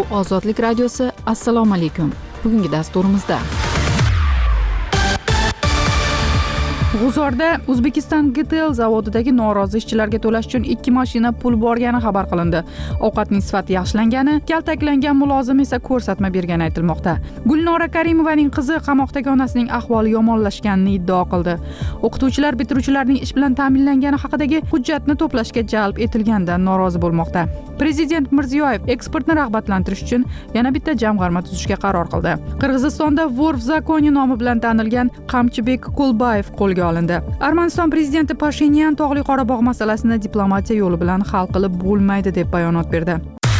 Ozodlik radiosi. Assalomu alaykum. Bugungi dasturimizda G'uzorda O'zbekiston GTL zavodidagi norozi ishchilarga to'lash uchun 2 mashina pul borgani xabar qilindi. Ovqatning sifati yaxshilangani, kaltaklangan mulozim esa ko'rsatma bergani aytilmoqda. Gulnora Karimovaning qizi qamoqdagi onasining ahvoli yomonlashganini iddao qildi. O'qituvchilar bitiruvchilarning ish bilan ta'minlangani haqidagi hujjatni to'plashga jalb etilganidan norozi bo'lmoqda. Prezident Mirziyoyev eksportni rag'batlantirish uchun yana bitta jamg'arma tuzishga qaror qildi. Qirg'izistonda Vor v zakoni nomi bilan tanilgan Qamchibek Kulbayev qo'lga olindi. Armaniston prezidenti Pashinyan Tog'li Qorabog' masalasini diplomatiya yo'li bilan hal qilib bo'lmaydi deb bayonot berdi.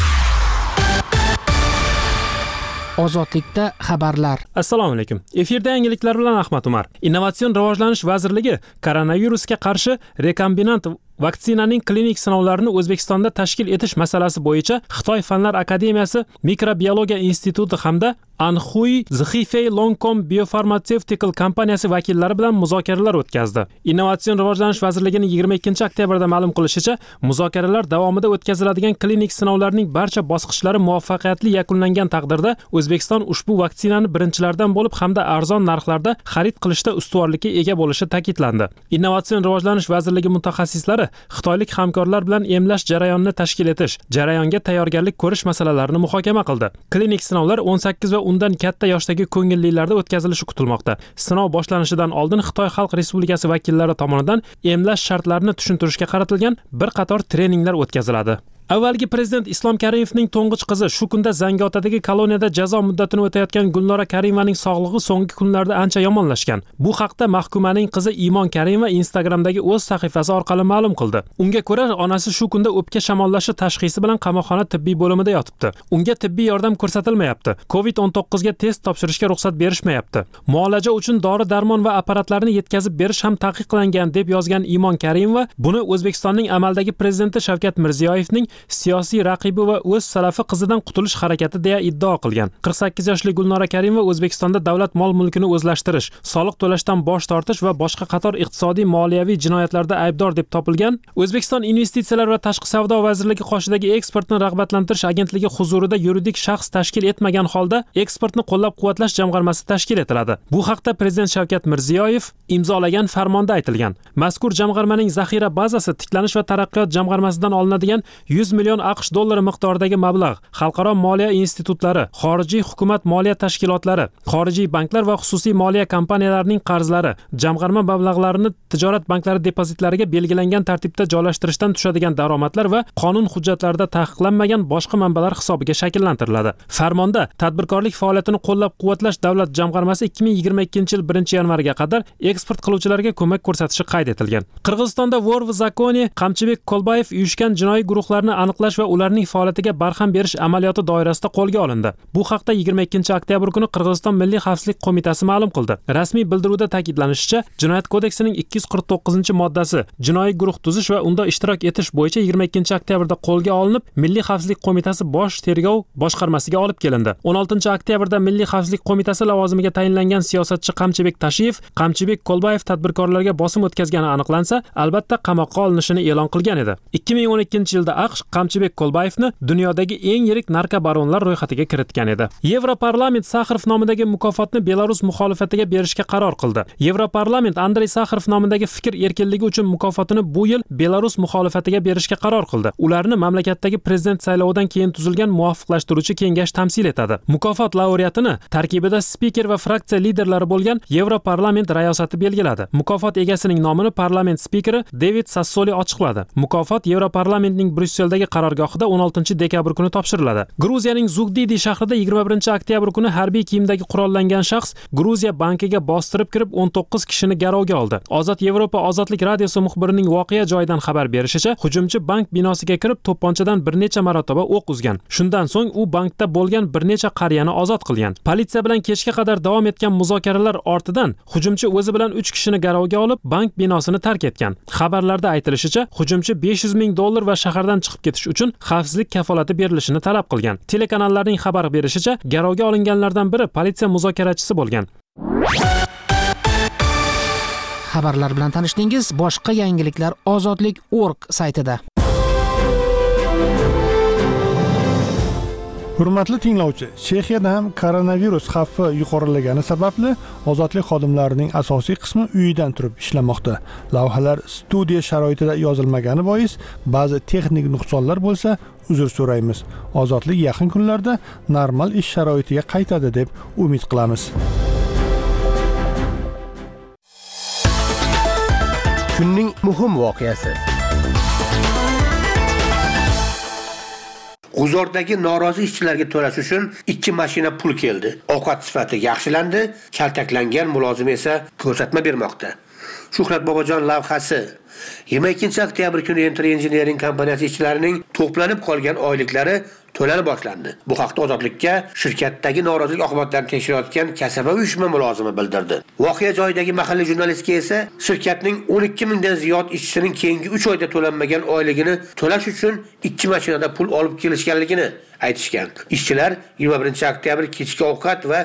Ozodlikda xabarlar. Assalomu alaykum. Efirda yangiliklar bilan Ahmad Umar. Innovatsion rivojlanish vazirligi koronavirusga qarshi rekombinant vaksinaning klinik sinovlarini O'zbekistonda tashkil etish masalasi bo'yicha Xitoy Fanlar akademiyasi, Mikrobiologiya instituti hamda Anhui Zhifei Longcom Biopharmaceutical kompaniyasi vakillari bilan muzokaralar o'tkazdi. Innovatsion rivojlanish vazirligining 22-oktyabrda ma'lum qilishicha, muzokaralar davomida o'tkaziladigan klinik sinovlarning barcha bosqichlari muvaffaqiyatli yakunlangan taqdirda O'zbekiston ushbu vaksinani birinchilardan bo'lib hamda arzon narxlarda xarid qilishda ustuvorlikka ega bo'lishi ta'kidlandi. Innovatsion rivojlanish vazirligi mutaxassislari xitoylik hamkorlar bilan emlash jarayonini tashkil etish, jarayonga tayyorgarlik ko'rish masalalarini muhokama qildi. Klinik sinovlar 18 va undan katta yoshdagi ko'ngillilarda o'tkazilishi kutilmoqda. Sinov boshlanishidan oldin Xitoy Xalq Respublikasi vakillari tomonidan emlash shartlarini tushuntirishga qaratilgan bir qator treninglar o'tkaziladi. Avvalgi prezident Islom Karimovning to'ng'ich qizi shu kunda Zangiotadagi koloniyada jazo muddatini o'tayotgan Gulnora Karimovaning sog'lig'i so'nggi kunlarda ancha yomonlashgan. Bu haqda mahkumaning qizi Imon Karimova Instagramdagi o'z sahifasi orqali ma'lum qildi. Unga ko'ra, onasi shu kunda o'pka shamollashi tashxisi bilan qamoqxona tibbiy bo'limida yotibdi. Unga tibbiy yordam ko'rsatilmayapti. COVID-19 ga test topshirishga ruxsat berishmayapti. Muolaja uchun dori-darmon va apparatlarni yetkazib berish ham taqiqlangan deb yozgan Imon Karimova buni O'zbekistonning amaldagi prezidenti Shavkat Mirziyoyevning siyosiy raqibi va o'z salafi qizidan qutulish harakati deya iddao qilgan. 48 yoshli Gulnora Karimova O'zbekistonda davlat mol-mulkini o'zlashtirish, soliq to'lashdan bosh tortish va boshqa qator iqtisodiy moliyaviy jinoyatlarda aybdor deb topilgan. O'zbekiston Investitsiyalar va tashqi savdo vazirligi qoshidagi eksportni rag'batlantirish agentligi huzurida yuridik shaxs tashkil etmagan holda eksportni qo'llab-quvvatlash jamg'armasi tashkil etiladi. Bu haqda prezident Shavkat Mirziyoyev imzolagan farmonda aytilgan. Mazkur jamg'armaning zaxira bazasi tiklanish va taraqqiyot jamg'armasidan olinadigan 100 million AQSh dollari miqdoridagi mablag', xalqaro moliya institutlari, xorijiy hukumat moliya tashkilotlari, xorijiy banklar va xususiy moliya kompaniyalarining qarzlari, jamg'arma mablag'larini tijorat banklari depozitlariga belgilangan tartibda joylashtirishdan tushadigan daromadlar va qonun hujjatlarida taqiqlanmagan boshqa manbalar hisobiga shakllantiriladi. Farmonda tadbirkorlik faoliyatini qo'llab-quvvatlash davlat jamg'armasi 2022-yil 1-yanvarga qadar eksport qiluvchilarga ko'mak ko'rsatishi qayd etilgan. Qirg'izistonda Vor v zakoni Qamchibek Kulbayev uyushgan jinoiy guruhlarni aniqlash va ularning faoliyatiga barham berish amaliyoti doirasida qo'lga olindi. Bu haqda 22-oktyabr kuni Qirg'iziston Milliy xavfsizlik qo'mitasi ma'lum qildi. Rasmiy bildiruvda ta'kidlanishicha, Jinoyat kodeksining 249-moddasi jinoiy guruh tuzish va unda ishtirok etish bo'yicha 22-oktyabrda qo'lga olinib, Milliy xavfsizlik qo'mitasi bosh tergov boshqarmasiga olib kelindi. 16-oktyabrda Milliy xavfsizlik qo'mitasi lavozimiga tayinlangan siyosatchi Qamchibek Tashiyev, Qamchibek Kulbayev tadbirkorlarga bosim o'tkazgani aniqlansa, albatta qamoqqa olinishini e'lon qilgan edi. 2012-yilda AQSh Qamchibek Kulbayevni dunyodagi eng yirik narkobaronlar ro'yxatiga kiritgan edi. Yevroparlament Sakharov nomidagi mukofotni Belarus muxolifatiga berishga qaror qildi. Yevroparlament Andrey Sakharov nomidagi fikr erkinligi uchun mukofotini bu yil Belarus muxolifatiga berishga qaror qildi. Ularni mamlakatdagi prezident saylovidan keyin tuzilgan muvofiqlashtiruvchi kengash tamsil etadi. Mukofot laureatini tarkibida spiker va fraksiya liderlari bo'lgan Yevroparlament rayosati belgiladi. Mukofot egasining nomini parlament spikeri David Sassoli ochiqladi. Mukofot Yevroparlamentning Brusseldagi qarorgohida 16-dekabr kuni topshiriladi. Gruziyaning Zugdidi shahrida 21-oktyabr kuni harbiy kiyimdagi qurollangan shaxs Gruziya bankiga bostirib kirib 19 kishini garovga oldi. Ozod Yevropa ozodlik radiosi muxbirining voqea joyidan xabar berishicha, hujumchi bank binosiga kirib to'pponchadan bir necha marotaba o'q uzgan. Shundan so'ng u bankda bo'lgan bir necha qariyani ozod qilgan. Politsiya bilan kechga qadar davom etgan muzokaralar ortidan hujumchi o'zi bilan 3 kishini garovga olib, bank binosini tark etgan. Xabarlarda aytilishicha, hujumchi $500 ming va shahardan chiqib ketish uchun xavfsizlik kafolati berilishini talab qilgan. Telekanallarning xabar berishicha, garovga olinganlardan biri politsiya muzokarachisi bo'lgan. Xabarlar bilan tanishdingiz. Boshqa yangiliklar ozodlik.org saytida. Hurmatli tinglovchi, Chexiyada ham koronavirus xavfi yuqorilagani sababli ozodlik xodimlarining asosiy qismi uyidan turib ishlamoqda. Lavhalar studiya sharoitida yozilmagani bois ba'zi texnik nuqsonlar bo'lsa, uzr so'raymiz. Ozodlik yaqin kunlarda normal ish sharoitiga qaytadi deb umid qilamiz. Kunning muhim voqeasi. G'uzordagi norozi ishchilarga to'lash uchun 2 mashina pul keldi. Ovqat sifati yaxshilandi, kaltaklangan mulozim esa ko'rsatma bermoqda. Shuhrat Bobojon lavhasi 22 oktyabr kuni Enter Engineering kompaniyasi ishchilarining to'planib qolgan oyliklari to'lana boshlandi. Bu haqda Ozodlikka shirkatdagi norozilik oqibatlarini tekshirayotgan kasaba uyushma mulozimi bildirdi. Voqea joyidagi mahalliy jurnalistga esa shirkatning 12 mingdan ziyod ishchisining keyingi 3 oyda to'lanmagan oyligini to'lash uchun 2 mashinada pul olib kelishganligini aytishgan. Ishchilar 21 oktyabr kechki ovqat va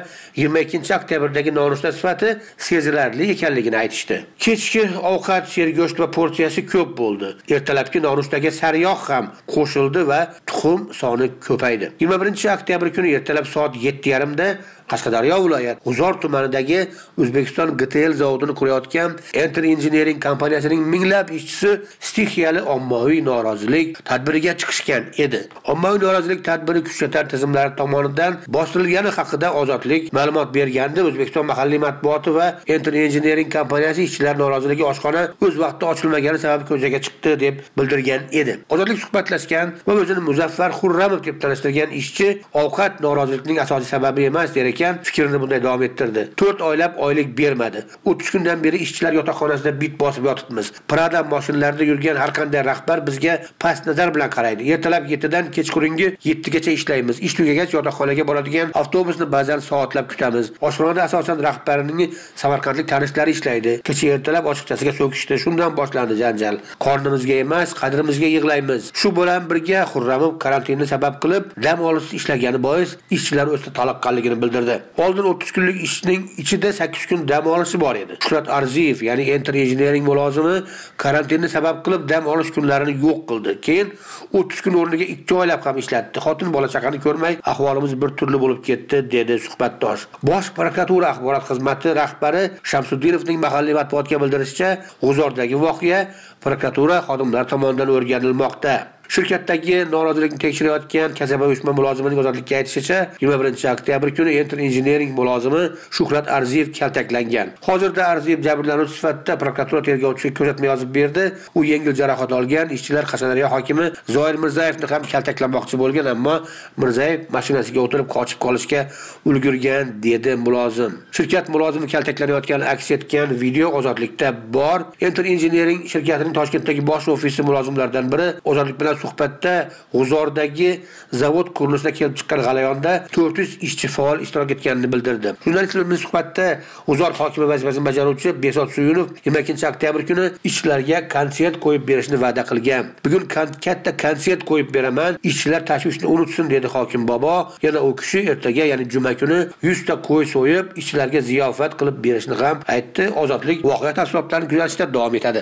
22 oktyabrdagi nonushta sifati sezilarli ekanligini aytishdi. Kechki ovqat sergo'sht va porsiyasi ko'p bo'ldi. Ertalabki nonushtaga sariyog' ham qo'shildi va tuxum soni ko'paydi. 21 oktyabr kuni ertalab soat 7:30 da Qashqadaryo viloyat G'uzor tumanidagi O'zbekiston GTL zavodini qurayotgan Enter Engineering kompaniyasining minglab ishchisi stixiyali ommaviy norozilik tadbiriga chiqishgan edi. Ommaviy norozilik tadbiri kuchlar tizimlari tomonidan bostirilgani haqida Ozodlik ma'lumot bergandi. O'zbekiston mahalliy matbuoti va Enter Engineering kompaniyasi ishchilar noroziligi oshxona o'z vaqtida ochilmagani sabab ko'chaga chiqdi deb bildirgan edi. Ozodlik suhbatlashgan va o'zini Muzaffar Xurramov deb tanishtirgan ishchi ovqat noroziligining asosiy sababi emas der ekan, fikrini bunday davom ettirdi. 4 oylab oylik bermadi. 30 kundan beri ishchilar yotoqxonasida bit bosib yotibmiz. Prada mashinlarida yurgan har qanday rahbar bizga past nazar bilan qaraydi. Ertalab 7 dan kechqurungi 7 gacha ishlaymiz. Ish tugagach yotoqxonaga boradigan avtobusni ba'zan soatlab kutamiz. Oshxonada asosan rahbarining samarqandlik tanishlari ishlaydi. Kecha ertalab ochiqchasiga so'kishdi. Shundan boshlandi janjal. Qornimizga emas, qadrimizga yig'laymiz. Shu bilan birga Xurramov karantinni sabab qilib dam olish ishlagani bois ishchilar o'zida toliqqanligini bildirdi. Oldin 30 kunlik ishning ichida 8 kun dam olishi bor edi. Shuhrat Arziyev, ya'ni Enter Engineering mulozimi karantinni sabab qilib dam olish kunlarini yo'q qildi. Keyin 30 kun o'rniga 2 oylab ham ishlatdi. Xotin bola chaqani ko'rmay, ahvolimiz bir turli bo'lib ketdi, dedi suhbatdosh. Bosh prokuratura axborot xizmati rahbari Shamsuddinovning mahalliy matbuotga bildirishicha, G'uzordagi voqea prokuratura xodimlari tomonidan o'rganilmoqda. Shirkatdagi norozilikni tekshirayotgan kasaba uyushma mulozimining Ozodlikka aytishicha, 21 oktyabr kuni Enter Engineering mulozimi Shuhrat Arziyev kaltaklangan. Hozirda Arziyev jabrlanuvchi sifatida prokuratura tergovchisiga ko'rsatma yozib berdi. U yengil jarohat olgan. Ishchilar Qashqadaryo hokimi Zoir Mirzayevni ham kaltaklamoqchi bo'lgan, ammo Mirzayev mashinasiga o'tirib qochib qolishga ulgurgan, dedi mulozim. Shirkat mulozimi kaltaklanayotgani aks etgan video Ozodlikda bor. Enter Engineering shirkatining Toshkentdagi bosh ofisi mulozimlaridan biri Ozodlik bilan suhbatda G'uzordagi zavod qurilishida kelib chiqqan g'alayonda 400 ishchi faol ishtirok etganini bildirdi. Jurnalistlar bilan suhbatda G'uzor hokimi vazifasini bajaruvchi Besot Suyunov 22 oktyabr kuni ishchilarga konsert qo'yib berishni va'da qilgan. Bugun katta konsert qo'yib beraman, ishchilar tashvishni unutsin, dedi hokim bobo. Yana u kishi ertaga, ya'ni juma kuni 100 ta qo'y so'yib, ishchilarga ziyofat qilib berishni ham aytdi. Ozodlik voqea tafsilotlarini kuzatishda davom etadi.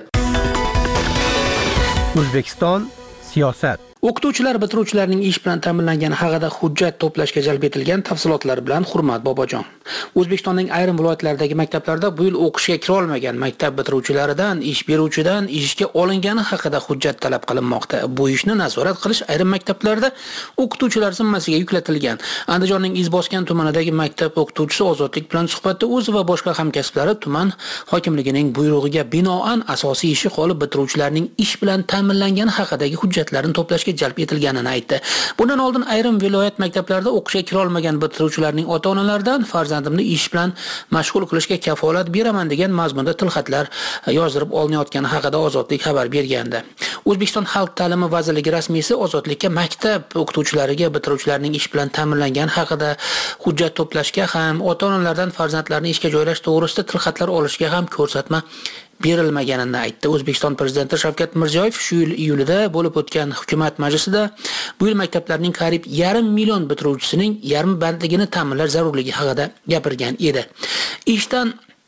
O'zbekiston siyosat. O'qituvchilar bitiruvchilarning ish bilan ta'minlangani haqida hujjat to'plashga jalb etilgan tafsilotlar bilan Hurmat Bobojon. O'zbekistonning ayrim viloyatlaridagi maktablarda bu yil o'qishga kira olmagan maktab bitiruvchilaridan ish beruvchidan ishga olingani haqida hujjat talab qilinmoqda. Bu ishni nazorat qilish ayrim maktablarda o'qituvchilar zimmasiga yuklatilgan. Andijonning Izboskan tumanidagi maktab o'qituvchisi Ozodlik bilan suhbatda o'zi va boshqa hamkasblari tuman hokimligining buyrug'iga binoan asosiy ishi qolib bitiruvchilarning ish bilan ta'minlangani haqidagi hujjatlarni to'plashga jalb etilganini aytdi. Bundan oldin ayrim viloyat maktablarida o'qishga kira olmagan bitiruvchilarning ota-onalaridan farzandimni ish bilan mashg'ul qilishga kafolat beraman degan mazmunda tilxatlar yozdirib olinayotgani haqida Ozodlik xabar bergandi. O'zbekiston Xalq ta'limi vazirligi rasmiysi Ozodlikka maktab o'qituvchilariga bitiruvchilarning ish bilan ta'minlangani haqida hujjat to'plashga ham, ota-onalardan farzandlarini ishga joylash to'g'risida tilxatlar olishga ham ko'rsatma berilmaganini aytdi. O'zbekiston prezidenti Shavkat Mirziyoyev shu yil iyulida bo'lib o'tgan hukumat majlisida bu yil maktablarning qariyb 1,5 million bitiruvchisining yarmi bandligini ta'minlash zarurligi haqida gapirgan edi. Ishdan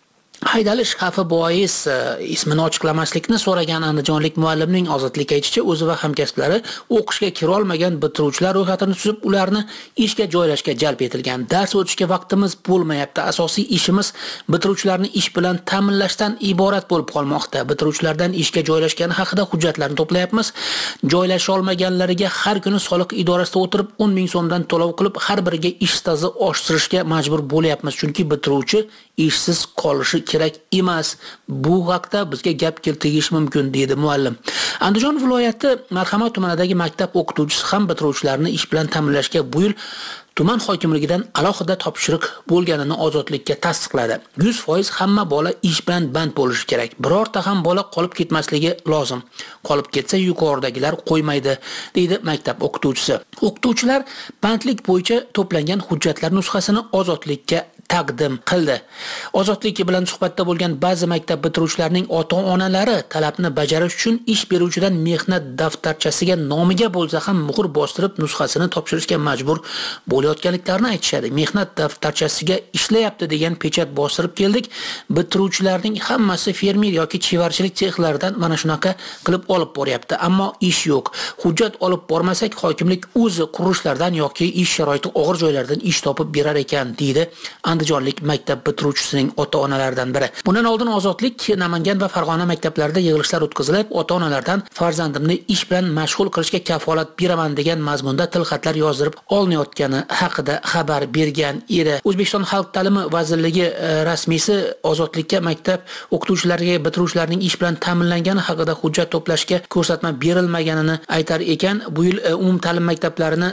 Haydalish xavfi bois ismini ochiqlamaslikni so'ragan andijonlik muallimning ozodlikka aytishicha, o'zi va hamkasblari o'qishga kira olmagan bitiruvchilar ro'yxatini tuzib, ularni ishga joylashga jalb etilgan. Dars o'tishga vaqtimiz bo'lmayapti. Asosiy ishimiz bitiruvchilarni ish bilan ta'minlashdan iborat bo'lib qolmoqda. Bitiruvchilardan ishga joylashgani haqida hujjatlarni to'playapmiz. Joylasha olmaganlariga har kuni soliq idorasida o'tirib 10 ming so'mdan to'lov qilib, har biriga ish staji oshirishga majbur bo'lyapmiz, chunki bitiruvchi ishsiz qolishi kerak emas. Bu haqda bizga gap keltirish mumkin, deydi muallim. Andijon viloyati Marhamat tumanidagi maktab o'qituvchisi ham bitiruvchilarni ish bilan ta'minlashga bu yil tuman hokimligidan alohida topshiriq bo'lganini ozodlikka tasdiqladi. 100% hamma bola ish bilan band bo'lishi kerak. Birorta ham bola qolib ketmasligi lozim. Qolib ketsa yuqoridagilar qo'ymaydi, deydi maktab o'qituvchisi. O'qituvchilar bandlik bo'yicha to'plangan hujjatlar nusxasini ozodlikka taqdim qildi. Ozodlik bilan suhbatda bo'lgan ba'zi maktab bitiruvchilarining ota-onalari talabni bajarish uchun ish beruvchidan mehnat daftarchasiga nomiga bo'lsa ham muhr bostirib nusxasini topshirishga majbur bo'layotganliklarini aytishadi. Mehnat daftarchasiga ishlayapti degan pechat bostirib keldik. Bitiruvchilarning hammasi fermer yoki chevarchilik sexlaridan mana shunaqa qilib olib boryapti, ammo ish yo'q. Hujjat olib bormasak hokimlik o'zi qurilishlardan yoki ish sharoiti og'ir joylardan ish topib berar ekan, deydi andijonlik maktab bitiruvchisining ota-onalaridan biri. Bundan oldin Ozodlik Namangan va Farg'ona maktablarida yig'ilishlar o'tkazilib, ota-onalardan farzandimni ish bilan mashg'ul qilishga kafolat beraman degan mazmunda tilxatlar yozdirib olinayotgani haqida xabar bergan edi. O'zbekiston Xalq ta'limi vazirligi rasmiysi Ozodlikka maktab o'qituvchilariga bitiruvchilarning ish bilan ta'minlangani haqida hujjat to'plashga ko'rsatma berilmaganini aytar ekan. Bu yil umumta'lim maktablarini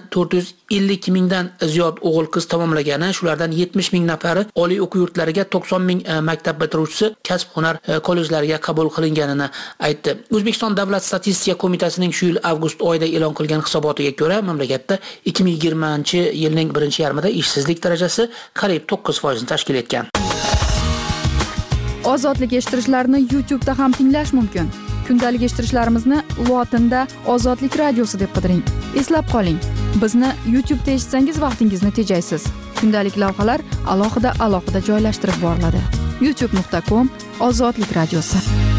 452 mingdan ziyod o'g'il-qiz tamomlagani, shulardan 70 ming nafari oliy o'quv yurtlariga, 90 ming maktab bitiruvchisi kasb-hunar kollejlariga qabul qilinganini aytdi. O'zbekiston Davlat statistika qo'mitasining shu yil avgust oyida e'lon qilgan hisobotiga ko'ra, mamlakatda 2020-yilning birinchi yarmida ishsizlik darajasi qariyb 9% ni tashkil etgan. Ozodlik eshittirishlarni YouTube'da ham tinglash mumkin. Kundalik eshittirishlarimizni lotinda Ozodlik radiosi deb qidiring. Eslab qoling, bizni YouTube'da eshitsangiz vaqtingizni tejaysiz. Kundalik lavhalar alohida joylashtirib boriladi. youtube.com/Ozodlik radiosi.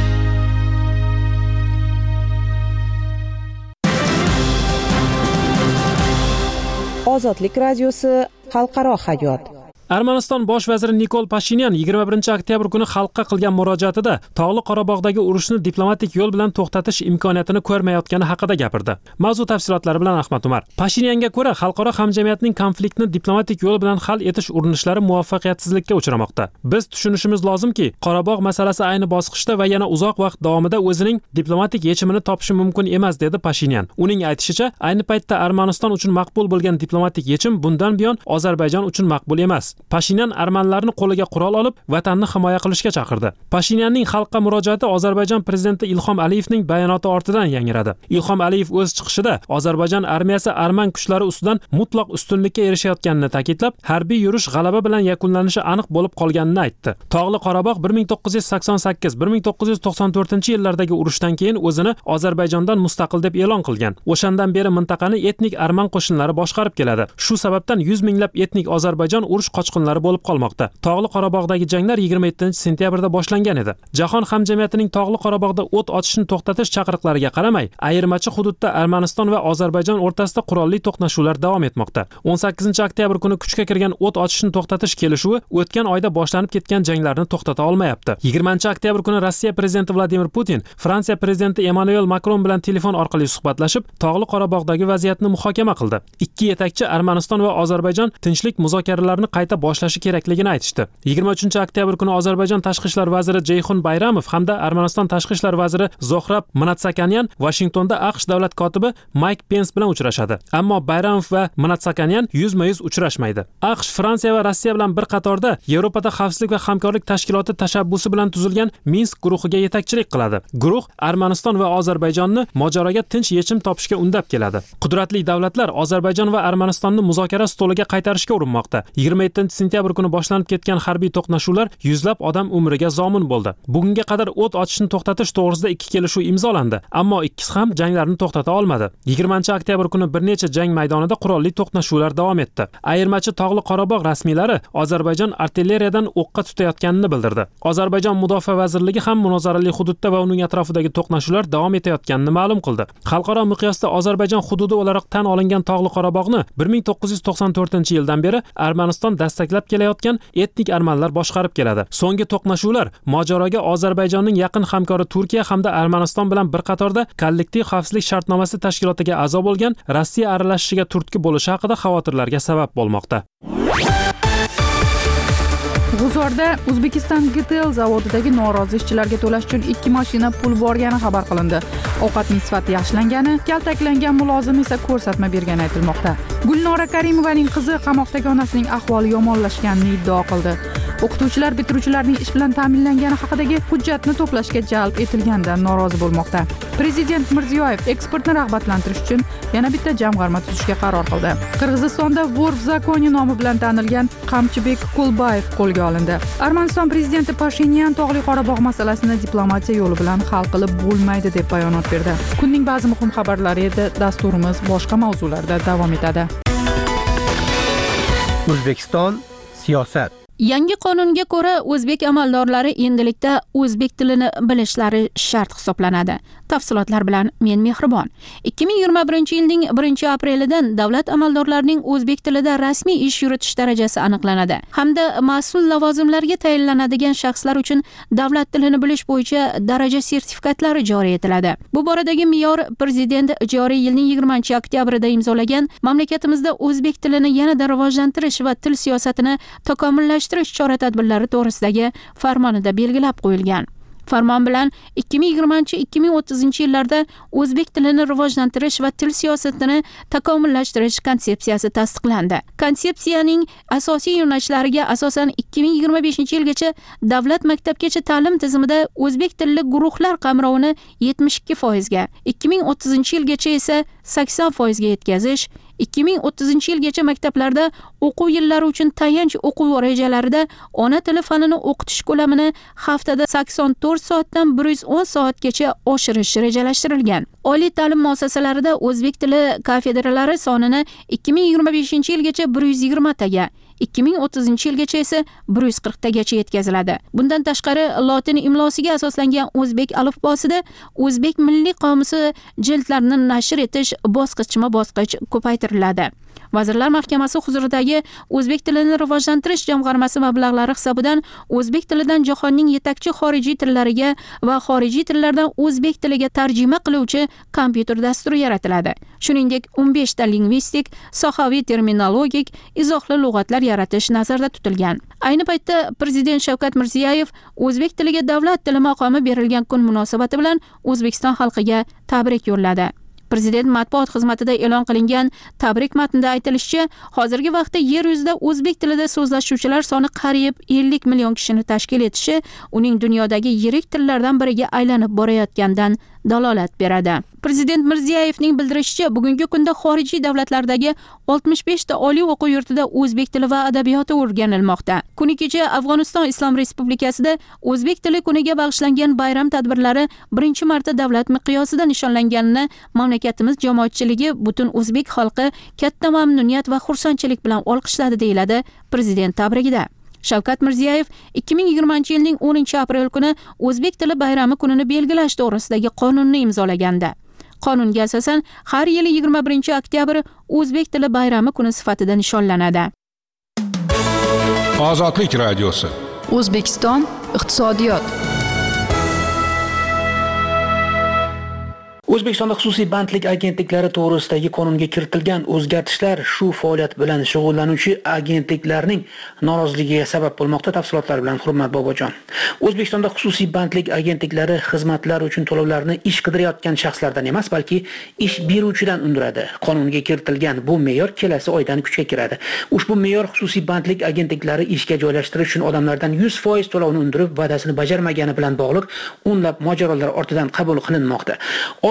Ozodlik radiosi xalqaro hayot. Armaniston bosh vaziri Nikol Pashinyan 21-oktyabr kuni xalqqa qilgan murojaatida Tog'li Qorabog'dagi urushni diplomatik yo'l bilan to'xtatish imkoniyatini ko'rmayotgani haqida gapirdi. Mavzu tafsilotlari bilan Ahmad Umar. Pashinyanga ko'ra, xalqaro hamjamiyatning konfliktni diplomatik yo'l bilan hal etish urinishlari muvaffaqiyatsizlikka uchramoqda. Biz tushunishimiz lozimki, Qorabog' masalasi ayni bosqichda va yana uzoq vaqt davomida o'zining diplomatik yechimini topishi mumkin emas, dedi Pashinyan. Uning aytishicha, ayni paytda Armaniston uchun maqbul bo'lgan diplomatik yechim bundan buyon Ozarbayjon uchun maqbul emas. Pashinyan armanlarni qo'liga qurol olib, vatanni himoya qilishga chaqirdi. Pashinyanning xalqqa murojaati Ozarbayjon prezidenti Ilhom Aliyevning bayonoti ortidan yangradi. Ilhom Aliyev o'z chiqishida Ozarbayjon armiyasi arman kuchlari ustidan mutlaq ustunlikka erishayotganini ta'kidlab, harbiy yurish g'alaba bilan yakunlanishi aniq bo'lib qolganini aytdi. Tog'li Qorabog' 1988-1994-yillardagi urushdan keyin o'zini Ozarbayjondan mustaqil deb e'lon qilgan. O'shandan beri mintaqani etnik arman qo'shinlari boshqarib keladi. Shu sababdan 100 minglab etnik Ozarbayjon urush qochqinlari bo'lib qolmoqda. Tog'li Qorabog'dagi janglar 27-sentyabrda boshlangan edi. Jahon hamjamiyatining Tog'li Qorabog'da o't ochishni to'xtatish chaqiriqlariga qaramay, ayirmachi hududda Armaniston va Ozarbayjon o'rtasida qurolli to'qnashuvlar davom etmoqda. 18-oktyabr kuni kuchga kirgan o't ochishni to'xtatish kelishuvi o'tgan oyda boshlanib ketgan janglarni to'xtata olmayapti. 20-oktyabr kuni Rossiya prezidenti Vladimir Putin Fransiya prezidenti Emmanuel Macron bilan telefon orqali suhbatlashib, Tog'li Qorabog'dagi vaziyatni muhokama qildi. Ikki yetakchi Armaniston va Ozarbayjon tinchlik muzokaralarini qayta boshlashi kerakligini aytishdi. 23-oktyabr kuni Ozarbayjon tashqi ishlar vaziri Jeyxun Bayramov hamda Armaniston tashqi ishlar vaziri Zohrab Mnatsakyanyan Washingtonda AQSh davlat kotibi Mike Pence bilan uchrashadi. Ammo Bayramov va Mnatsakyanyan yuzma-yuz uchrashmaydi. AQSh, Fransiya va Rossiya bilan bir qatorda Yevropada xavfsizlik va hamkorlik tashkiloti tashabbusi bilan tuzilgan Minsk guruhiga yetakchilik qiladi. Guruh Armaniston va Ozarbayjonni mojaroga tinch yechim topishga undab keladi. Qudratli davlatlar Ozarbayjon va Armanistonni muzokara stoliga qaytarishga urinmoqda. 27 6-sentyabr kuni boshlanib ketgan harbiy to'qnashuvlar yuzlab odam umriga zomin bo'ldi. Bugunga qadar o't ochishni to'xtatish to'g'risida 2 kelishuv imzolandi, ammo ikkisi ham janglarni to'xtata olmadi. 20-oktyabr kuni bir necha jang maydonida qurolli to'qnashuvlar davom etdi. Ayirmachi Tog'li Qorabog' rasmiylari Ozarbayjon artilleriyadan o'qqa tutayotganini bildirdi. Ozarbayjon Mudofaa vazirligi ham munozarali hududda va uning atrofidagi to'qnashuvlar davom etayotganini ma'lum qildi. Xalqaro miqyosda Ozarbayjon hududi o'laroq tan olingan Tog'li Qorabog'ni 1994-yildan beri Armaniston dastaklab kelayotgan etnik armanlar boshqarib keladi. So'nggi to'qnashuvlar mojaroga Ozarbayjonning yaqin hamkori Turkiya hamda Armaniston bilan bir qatorda kollektiv xavfsizlik shartnomasi tashkilotiga a'zo bo'lgan Rossiya aralashishiga turtki bo'lishi haqida xavotirlarga sabab bo'lmoqda. G'uzorda O'zbekiston GTL zavodidagi norozi ishchilarga to'lash uchun 2 mashina pul borgani xabar qilindi. Ovqatning sifati yaxshilangani, kaltaklangan mulozim esa ko'rsatma bergani aytilmoqda. Gulnora Karimovaning qizi qamoqdagi onasining ahvoli yomonlashganini iddao qildi. O'qituvchilar bitiruvchilarning ish bilan ta'minlangani haqidagi hujjatni to'plashga jalb etilganidan norozi bo'lmoqda. Prezident Mirziyoyev eksportni rag'batlantirish uchun yana bitta jamg'arma tuzishga qaror qildi. Qirg'izistonda Vorf zakoni nomi bilan tanilgan Qamchibek Kulbayev qo'lga olindi. Armaniston prezidenti Pashinyan Tog'li Qorabog' masalasini diplomatiya yo'li bilan hal qilib bo'lmaydi deb bayonot berdi. Kunning ba'zi muhim xabarlari edi. Dasturimiz boshqa mavzularda davom etadi. O'zbekiston siyosat. Yangi qonunga ko'ra o'zbek amaldorlari endilikda o'zbek tilini bilishlari shart hisoblanadi. Tafsilotlar bilan men Mehribon. 2021-yilning 1-aprelidan davlat amaldorlarining o'zbek tilida rasmiy ish yuritish darajasi aniqlanadi hamda mas'ul lavozimlarga tayinlanadigan shaxslar uchun davlat tilini bilish bo'yicha daraja sertifikatlari joriy etiladi. Bu boradagi me'yor prezident joriy yilning 20-oktyabrida imzolagan mamlakatimizda o'zbek tilini yanada rivojlantirish va til siyosatini takomillashtirish chora-tadbirlari to'g'risidagi farmonida belgilab qo'yilgan. Farmon bilan 2020-2030 yillarda o'zbek tilini rivojlantirish va til siyosatini takomillashtirish konsepsiyasi tasdiqlandi. Konsepsiyaning asosiy yo'nalishlariga asosan 2025-yilgacha davlat maktabgacha ta'lim tizimida o'zbek tilli guruhlar qamrovini 72% ga, 2030-yilgacha esa 80% ga yetkazish, 2030-yilgacha maktablarda o'quv yillari uchun tayanch o'quv rejalarida ona tili fanini o'qitish ko'lamini haftada 84 soatdan 110 soatgacha oshirish rejalashtirilgan. Oliy ta'lim muassasalarida o'zbek tili kafedralari sonini 2025-yilgacha 120 taga, 2030-yilgacha esa 140 tagacha yetkaziladi. Bundan tashqari lotin imlosiga asoslangan o'zbek alifbosida o'zbek milliy qomusi jildlarini nashr etish bosqichma-bosqich ko'paytiriladi. Vazirlar Mahkamasi huzuridagi o'zbek tilini rivojlantirish jamg'armasi mablag'lari hisobidan o'zbek tilidan jahonning yetakchi xorijiy tillariga va xorijiy tillardan o'zbek tiliga tarjima qiluvchi kompyuter dasturi yaratiladi. Shuningdek, 15 ta lingvistik, sohaviy terminologik, izohli lug'atlar yaratish nazarda tutilgan. Ayni paytda Prezident Shavkat Mirziyoyev o'zbek tiliga davlat tili maqomi berilgan kun munosabati bilan O'zbekiston xalqiga tabrik yo'lladi. Prezident matbuot xizmatida e'lon qilingan tabrik matnida aytilishicha, hozirgi vaqtda yer yuzida o'zbek tilida so'zlashuvchilar soni qariyb 50 million kishini tashkil etishi uning dunyodagi yirik tillardan biriga aylanib borayotganidan dalolat beradi. Prezident Mirziyoyevning bildirishicha, bugungi kunda xorijiy davlatlardagi 65 ta oliy o'quv yurtida o'zbek tili va adabiyoti o'rganilmoqda. Kuni kecha Afg'oniston Islom Respublikasida o'zbek tili kuniga bag'ishlangan bayram tadbirlari birinchi marta davlat miqyosida nishonlanganini mamlakatimiz jamoatchiligi butun o'zbek xalqi katta mamnuniyat va xursandchilik bilan olqishladi, deyiladi prezident tabrigida. Shavkat Mirziyoyev 2020-yilning 10-aprel kuni o'zbek tili bayrami kunini belgilash to'g'risidagi qonunni imzolagandi. Qonunga asosan har yili 21-oktyabr o'zbek tili bayrami kuni sifatida nishonlanadi. Ozodlik radiosi. O'zbekiston iqtisodiyot. O'zbekistonda xususiy bandlik agentliklari to'g'risidagi qonunga kiritilgan o'zgartishlar shu faoliyat bilan shug'ullanuvchi agentliklarning noroziligiga sabab bo'lmoqda. Tafsilotlar bilan Hurmat Bobojon. O'zbekistonda xususiy bandlik agentliklari xizmatlar uchun to'lovlarni ish qidirayotgan shaxslardan emas, balki ish beruvchidan undiradi. Qonunga kiritilgan bu me'yor kelasi oydan kuchga kiradi. Ushbu me'yor xususiy bandlik agentliklari ishga joylashtirish uchun odamlardan 100% to'lovni undirib, va'dasini bajarmagani bilan bog'liq o'nlab mojarolar ortidan qabul qilinmoqda.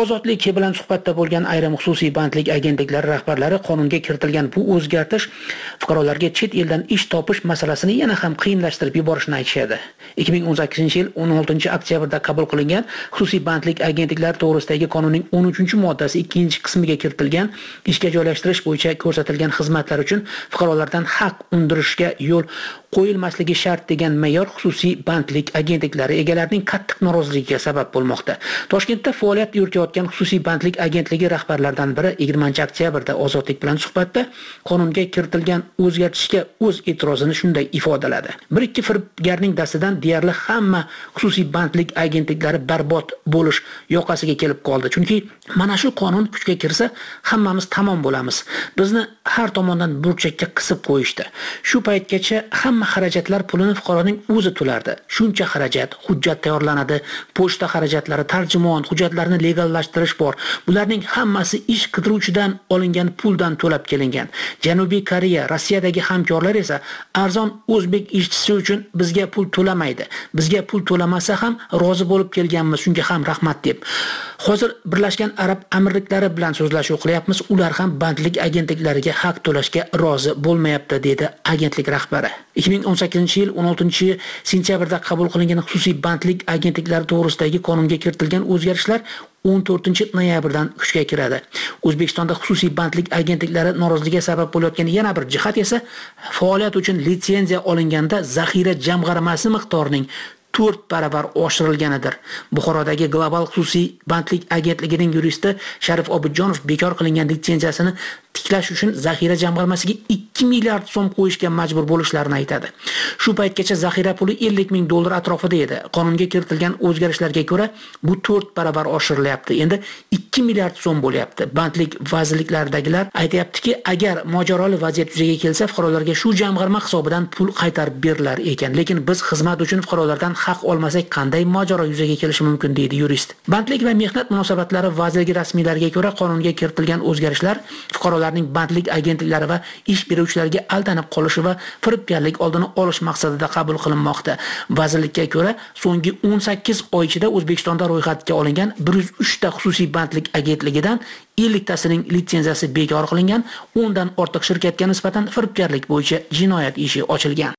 Ozodlik bilan suhbatda bo'lgan ayrim xususiy bandlik agentliklari rahbarlari qonunga kiritilgan bu o'zgartirish fuqarolarga chet eldan ish topish masalasini yana ham qiyinlashtirib yuborishini aytishadi. 2018-yil 16-oktyabrda qabul qilingan xususiy bandlik agentliklari to'g'risidagi qonunning 13-moddasi 2-qismiga kiritilgan ishga joylashtirish bo'yicha ko'rsatilgan xizmatlar uchun fuqarolardan haq undirishga yo'l qo'yilmasligi shart degan me'yor xususiy bandlik agentliklari egalarining qattiq noroziligiga sabab bo'lmoqda. Toshkentda faoliyat yuritayotgan xususiy bandlik agentligi rahbarlaridan biri 20-oktyabrda Ozodlik bilan suhbatda qonunga kiritilgan o'zgartishga o'z e'tirozini shunday ifodaladi. Bir-ikki firibgarning dastidan deyarli hamma xususiy bandlik agentliklari barbod bo'lish yoqasiga kelib qoldi. Chunki mana shu qonun kuchga kirsa, hammamiz tamom bo'lamiz. Bizni har tomondan burchakka qisib qo'yishdi. Shu paytgacha hamma xarajatlar pulini fuqaroning o'zi to'lardi. Shuncha xarajat, hujjat tayyorlanadi, pochta xarajatlari, tarjimon, hujjatlarni legallashtirish bor. Bularning hammasi ish qidiruvchidan olingan puldan to'lab kelingan. Janubiy Koreya, Rossiyadagi hamkorlar esa arzon o'zbek ishchisi uchun bizga pul to'lamaydi. Bizga pul to'lamasa ham rozi bo'lib kelganmiz, shunga ham rahmat deb. Hozir Birlashgan Arab Amirliklari bilan so'zlashuv qilyapmiz. Ular ham bandlik agentliklariga haq to'lashga rozi bo'lmayapti, dedi agentlik rahbari. 2018-yil 16-sentyabrda qabul qilingan xususiy bandlik agentliklari to'g'risidagi qonunga kiritilgan o'zgarishlar 14-noyabrdan kuchga kiradi. O'zbekistonda xususiy bandlik agentliklari noroziligiga sabab bo'layotgan yana bir jihat esa faoliyat uchun litsenziya olinganda zaxira jamg'armasi miqdorining 4 baravar oshirilganidir. Buxorodagi Global xususiy bandlik agentligining yuristi Sharif Obidjonov bekor qilingan litsenziyasini tiklash uchun zaxira jamg'armasiga 2 milliard so'm qo'yishga majbur bo'lishlarini aytadi. Shu paytgacha zaxira puli $50,000 atrofida edi. Qonunga kiritilgan o'zgarishlarga ko'ra bu 4 baravar oshirilyapti. Endi 2 milliard so'm bo'lyapti. Bandlik vazirliklaridagilar aytayaptiki, agar mojaroli vaziyat yuzaga kelsa, fuqarolarga shu jamg'arma hisobidan pul qaytarib berilar ekan. Lekin biz xizmat uchun fuqarolardan haq olmasak qanday mojaro yuzaga kelishi mumkin, deydi yurist. Bandlik va mehnat munosabatlari vazirligi rasmiylariga ko'ra qonunga kiritilgan o'zgarishlar fuqarolarning bandlik agentliklari va ish beruvchilarga aldanib qolishi va firibgarlik oldini olish maqsadida qabul qilinmoqda. Vazirlikka ko'ra, so'nggi 18 oy ichida O'zbekistonda ro'yxatga olingan 103 ta xususiy bandlik agentligidan 50 tasining litsenziyasi bekor qilingan, 10 dan ortiq shirkatga nisbatan firibgarlik bo'yicha jinoyat ishi ochilgan.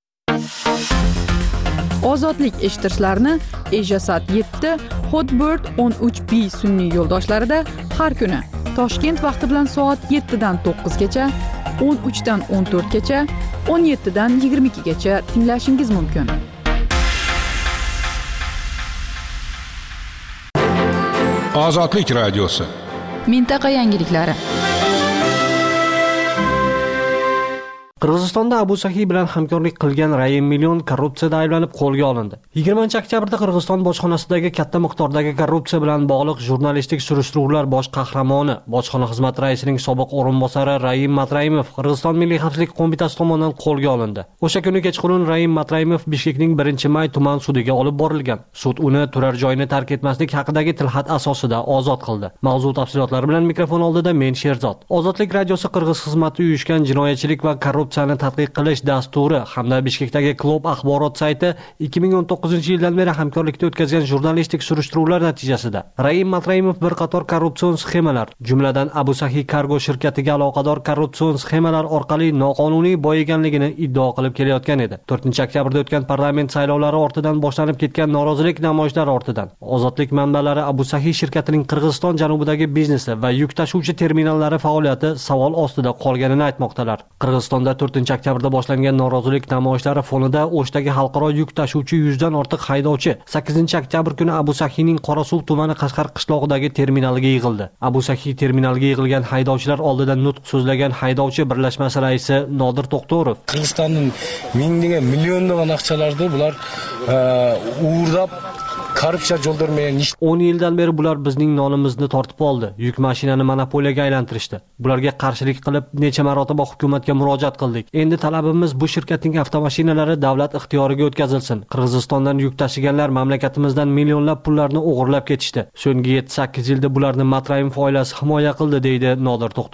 Ozodlik eshittirishlarni Ejasat 7, Hotbird 13B sun'iy yo'ldoshlarida har kuni Toshkent vaqti bilan soat 7 dan 9 gacha, 13 dan 14 gacha, 17 dan 22 gacha tinglashingiz mumkin. Ozodlik radiosi. Mintaqa yangiliklari. Qirg'izistonda Abu Sahiy bilan hamkorlik qilgan Raim Million korrupsiyada ayblanib qo'lga olindi. 20-oktyabrda Qirg'iziston bojxonasidagi katta miqdordagi korrupsiya bilan bog'liq jurnalistik surishtiruvlar bosh qahramoni, bojxona xizmati raisining sobiq o'rinbosari Raim Matraimov Qirg'iziston Milliy xavfsizlik qo'mitasi tomonidan qo'lga olindi. O'sha kuni kechqurun Raim Matraimov Bishkekning 1-may tuman sudiga olib borilgan. Sud uni turar joyini tark etmaslik haqidagi tilxat asosida ozod qildi. Mavzu tafsilotlari bilan mikrofon oldida men Sherzod. Ozodlik radiosi Qirg'iz xizmati uyushgan jinoyatchilik va korrupsiyani tadqiq qilish dasturi hamda Bishkekdagi Klub axborot sayti 2019-yildan beri hamkorlikda o'tkazgan jurnalistik surishtiruvlar natijasida Raim Matraimov bir qator korrupsion sxemalar, jumladan Abu Sahiy Cargo shirkatiga aloqador korrupsion sxemalar orqali noqonuniy boyiganligini iddao qilib kelayotgan edi. 4-oktyabrda o'tgan parlament saylovlari ortidan boshlanib ketgan norozilik namoyishlari ortidan Ozodlik manbalari Abu Sahiy shirkatining Qirg'iziston janubidagi biznesi va yuk tashuvchi terminallari faoliyati savol ostida qolganini aytmoqdalar. Qirg'izistonda 4-oktyabrda boshlangan norozilik namoyishlari fonida O'shdagi xalqaro yuk tashuvchi 100 dan ortiq haydovchi 8-oktyabr kuni Abu Sahiyning Qorasuv tumani Qashqar qishlog'idagi terminaliga yig'ildi. Abu Sahiy terminaliga yig'ilgan haydovchilar oldida nutq so'zlagan haydovchi birlashmasi raisi Nodir To'xtorov Qirg'izistonning mingdan millionlagan aqchalarni bular uğurdab korrupsiya yo'ldirmagan 10 yildan beri bular bizning nonimizni tortib oldi. Yuk mashinani monopoliyaga aylantirishdi. Bularga qarshilik qilib necha marotaba hukumatga murojaat qildik. Endi talabimiz bu shirkatning avtomashinalari davlat ixtiyoriga o'tkazilsin. Qirg'izistondan yuk tashiganlar mamlakatimizdan millionlab pullarni o'g'irlab ketishdi. So'nggi 7-8 yilda bularni Matraimov oilasi himoya qildi, deydi Nodir To'xtorov.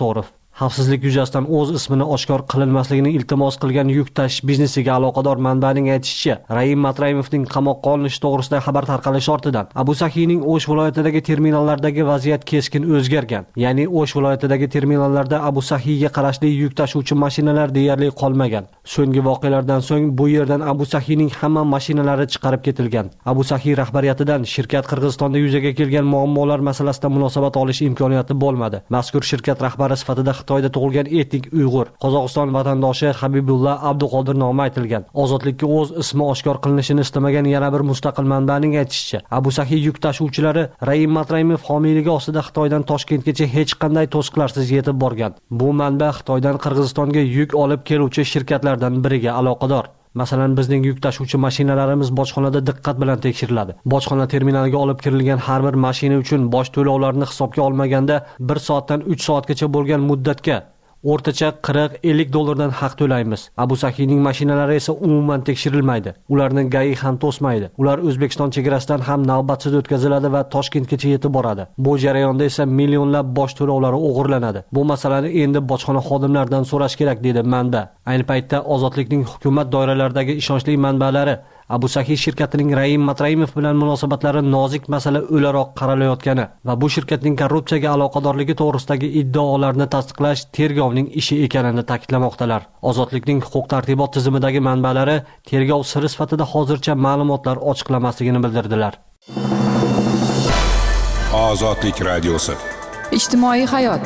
Xavfsizlik yuzasidan o'z ismini oshkor qilinmasligini iltimos qilgan yuk tashish biznesiga aloqador manbaning aytishicha, Raim Matraimovning qamoqqa olinishi to'g'risida xabar tarqalishi ortidan Abu Sahiyning O'sh viloyatidagi terminallardagi vaziyat keskin o'zgargan. Ya'ni O'sh viloyatidagi terminallarda Abu Sahiyga qarashli yuk tashuvchi mashinalar deyarli qolmagan. So'nggi voqealardan so'ng bu yerdan Abu Sahiyning hamma mashinalari chiqarib ketilgan. Abu Sahiy rahbariyatidan shirkat Qirg'izistonda yuzaga kelgan muammolar masalasida munosabat olish imkoniyati bo'lmadi. Mazkur shirkat rahbari sifatida Xitoyda tug'ilgan etnik Uyg'ur, Qozog'iston vatandoshi Habibulla Abduqodir nomi aytilgan. Ozodlikka o'z ismi oshkor qilinishini istamagan yana bir mustaqil manbaning aytishicha, Abu Sahiy yuk tashuvchilari Raim Matraimov homiyligi ostida Xitoydan Toshkentgacha hech qanday to'siqlarsiz yetib borgan. Bu manba Xitoydan Qirg'izistonga yuk olib keluvchi shirkatlardan biriga aloqador. Masalan, bizning yuk tashuvchi mashinalarimiz bojxonada diqqat bilan tekshiriladi. Bojxona terminaliga olib kirilgan har bir mashina uchun boj to'lovlarini hisobga olmaganda 1 soatdan 3 soatgacha bo'lgan muddatga o'rtacha 40-50 dollardan haq to'laymiz. Abu Sahiyning mashinalari esa umuman tekshirilmaydi. Ularning GAI ham to'smaydi. Ular O'zbekiston chegarasidan ham navbatsiz o'tkaziladi va Toshkentgacha yetib boradi. Bu jarayonda esa millionlab boj to'lovlari o'g'irlanadi. Bu masalani endi bojxona xodimlaridan so'rash kerak, dedi manba. Ayni paytda Ozodlikning hukumat doiralaridagi ishonchli manbalari Abu Sahiy shirkatining Raim Matraimov bilan munosabatlari nozik masala o'laroq qaralayotgani va bu shirkatning korrupsiyaga aloqadorligi to'g'risidagi iddaolarni tasdiqlash tergovning ishi ekanini ta'kidlamoqdalar. Ozodlikning huquq-tartibot tizimidagi manbalari tergov siri sifatida hozircha ma'lumotlar ochiqlamasligini bildirdilar. Ozodlik radiosi. Ijtimoiy hayot.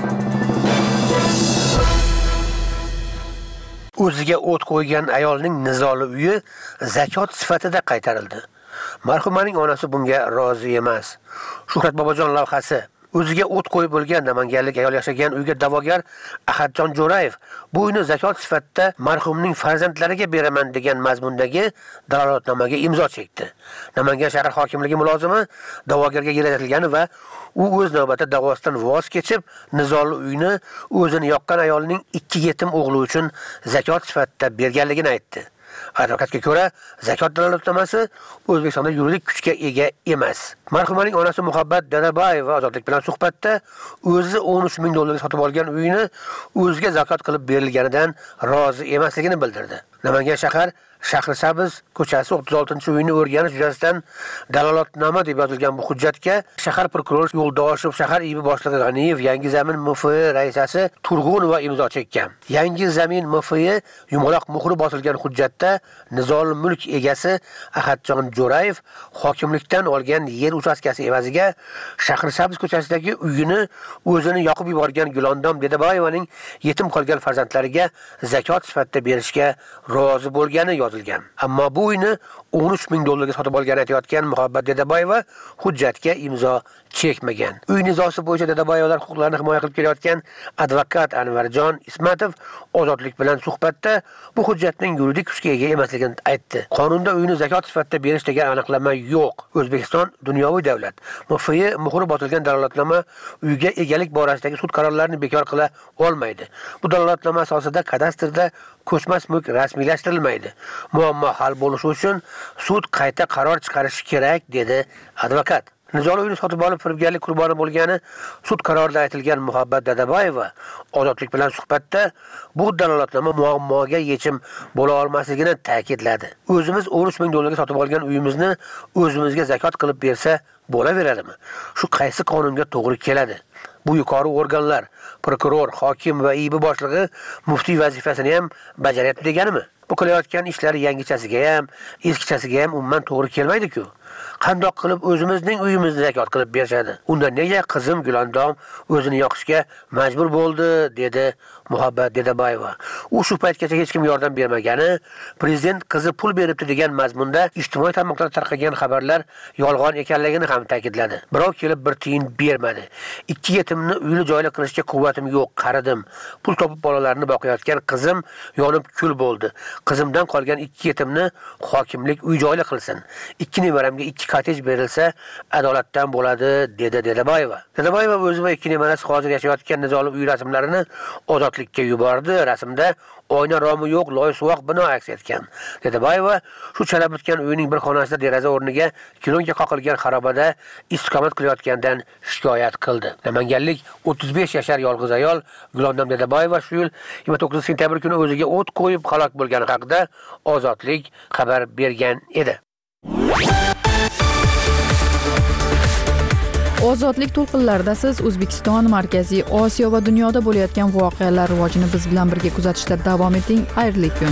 O'ziga o't qo'ygan ayolning nizoli uyi zakot sifatida qaytarildi. Marhumaning onasi bunga rozi emas. Shuhrat Bobojon lavhasi. O'ziga o't qo'yib bo'lgan namanganlik ayol yashagan uyga da'vogar Ahadjon Jo'rayev bu uyni zakot sifatida marhumning farzandlariga beraman degan mazmundagi dalolatnomaga imzo chekdi. Namangan shahar hokimligi mulozimi da'vogarga yaratilgani va u o'z navbatida da'vosidan voz kechib, nizoli uyni o'zini yoqqan ayolning 2 yetim o'g'li uchun zakot sifatida berganligini aytdi. Advokatga ko'ra, zakot dalolatnomasi O'zbekistonda yuridik kuchga ega emas. Marhumaning onasi Muhabbat Dadabayeva Ozodlik bilan suhbatda o'zi 13 ming dollarga sotib olgan uyini o'ziga zakot qilib berilganidan rozi emasligini bildirdi. Namangan shahar Shahrisabz ko'chasi 36-uyni o'rganish yuzasidan dalolatnoma deb yozilgan bu hujjatga shahar prokurori Yo'ldoshev, shahar IIB boshlig'i G'aniyev, Yangi Zamin MFI raisasi Turg'unova imzo chekkan. Yangi Zamin MFI yumaloq muhri bosilgan hujjatda nizoli mulk egasi Ahadjon Jo'rayev hokimlikdan olgan yer uchastkasi evaziga Shahrisabz ko'chasidagi uyini o'zini yoqib yuborgan Gulondom Dedaboyevaning yetim qolgan farzandlariga zakot sifatida berishga rozi bo'lgani yozilgan. Ammo bu uyni 13 ming dollarga sotib olgan aytayotgan Muhabbat Dedaboyeva hujjatga imzo chekmagan. Uy nizosi bo'yicha Dedaboyevalar huquqlarini himoya qilib kelayotgan advokat Anvarjon Ismatov Ozodlik bilan suhbatda bu hujjatning yuridik kuchga ega emasligini aytdi. Qonunda uyni zakot sifatida berish degan aniqlama yo'q. O'zbekiston dunyoviy davlat. MFI muhri bosilgan dalolatnoma uyga egalik borasidagi sud qarorlarini bekor qila olmaydi. Bu dalolatnoma asosida kadastrda ko'chmas mulk rasmiylashtirilmaydi. Muammo hal bo'lishi uchun sud qayta qaror chiqarishi kerak, dedi advokat. Nizoli uyni sotib olib firibgarlik qurboni bo'lgani sud qarorida aytilgan Muhabbat Dadaboyeva Ozodlik bilan suhbatda bu dalolatnoma muammoga yechim bo'la olmasligini ta'kidladi. O'zimiz 13 ming dollarga sotib olgan uyimizni o'zimizga zakot qilib bersa bo'laveradimi? Shu qaysi qonunga to'g'ri keladi? Bu yuqori organlar, prokuror, hokim va IIB boshlig'i muftiy vazifasini ham bajaryapti deganimi? Bu qilayotgan ishlari yangichasiga ham, eskichasiga ham umuman to'g'ri kelmaydi-ku. Qandoq qilib o'zimizning uyimizni zakot qilib berishadi? Unda nega qizim Gulondom o'zini yoqishga majbur bo'ldi, dedi Muhabbat Dedaboyeva. U shu paytgacha hech kim yordam bermagani, prezident qizi pul beribdi degan mazmunda ijtimoiy tarmoqlarda tarqagan xabarlar yolg'on ekanligini ham ta'kidladi. Birov kelib bir tiyin bermadi. 2 yetimni uyli joyli qilishga quvvatim yo'q, qaridim. Pul topib bolalarni boqayotgan qizim yonib kul bo'ldi. Qizimdan qolgan 2 yetimni hokimlik uy joyli qilsin. 2 nevaramga bolalarga 2 kotej berilsa, adolatdan bo'ladi, dedi Dedaboyeva. Dedaboyeva o'zi va 2 nevarasi hozir yashayotgan Nizolim uy rasmlarini ozodlikka yubordi. Rasmda oyna romi yo'q, loy suvoq bino aks etgan. Dedaboyeva shu chala bitgan uyning bir xonasida deraza o'rniga kilonga qoqilgan xarobada istiqomat qilayotgandan shikoyat qildi. Namanganlik 35 yashar yolg'iz ayol Gulondam Dedaboyeva shu yil 29 sentyabr kuni o'ziga o't qo'yib halok bo'lgani haqida Ozodlik xabar bergan edi. Ozodlik to'lqinlarida siz O'zbekiston, Markaziy Osiyo va dunyoda bo'layotgan voqealar rivojini biz bilan birga kuzatishda davom eting. Xayrli kun.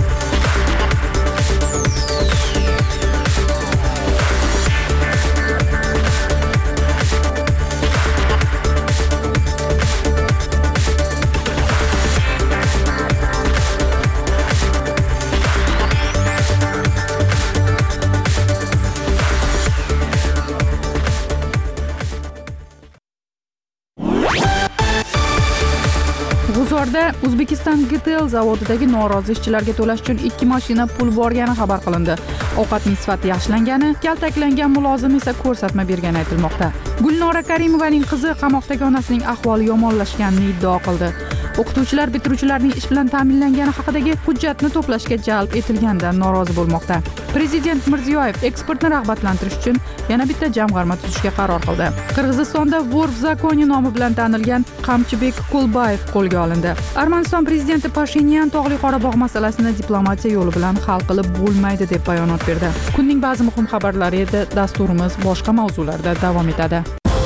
G'uzorda Uzbekistan GTL zavodidagi norozi ishchilarga to'lash uchun 2 mashina pul borgani xabar qilindi. Ovqatning sifati yaxshilangani, kaltaklangan mulozim esa ko'rsatma bergani aytilmoqda. Gulnora Karimovaning qizi qamoqdagi onasining ahvoli yomonlashganini iddao qildi. O'qituvchilar bitiruvchilarning ish bilan ta'minlangani haqidagi hujjatni to'plashga jalb etilganidan norozi bo'lmoqda. Prezident Mirziyoyev eksportni rag'batlantirish uchun yana bitta jamg'arma tuzishga qaror qildi. Qirg'izistonda Vor v zakoni nomi bilan tanilgan Qamchibek Kulbayev qo'lga olindi. Armaniston prezidenti Pashinyan Tog'li Qorabog' masalasini diplomatiya yo'li bilan hal qilib bo'lmaydi deb bayonot berdi. Kunning ba'zi muhim xabarlari edi. Dasturimiz boshqa mavzularda davom etadi.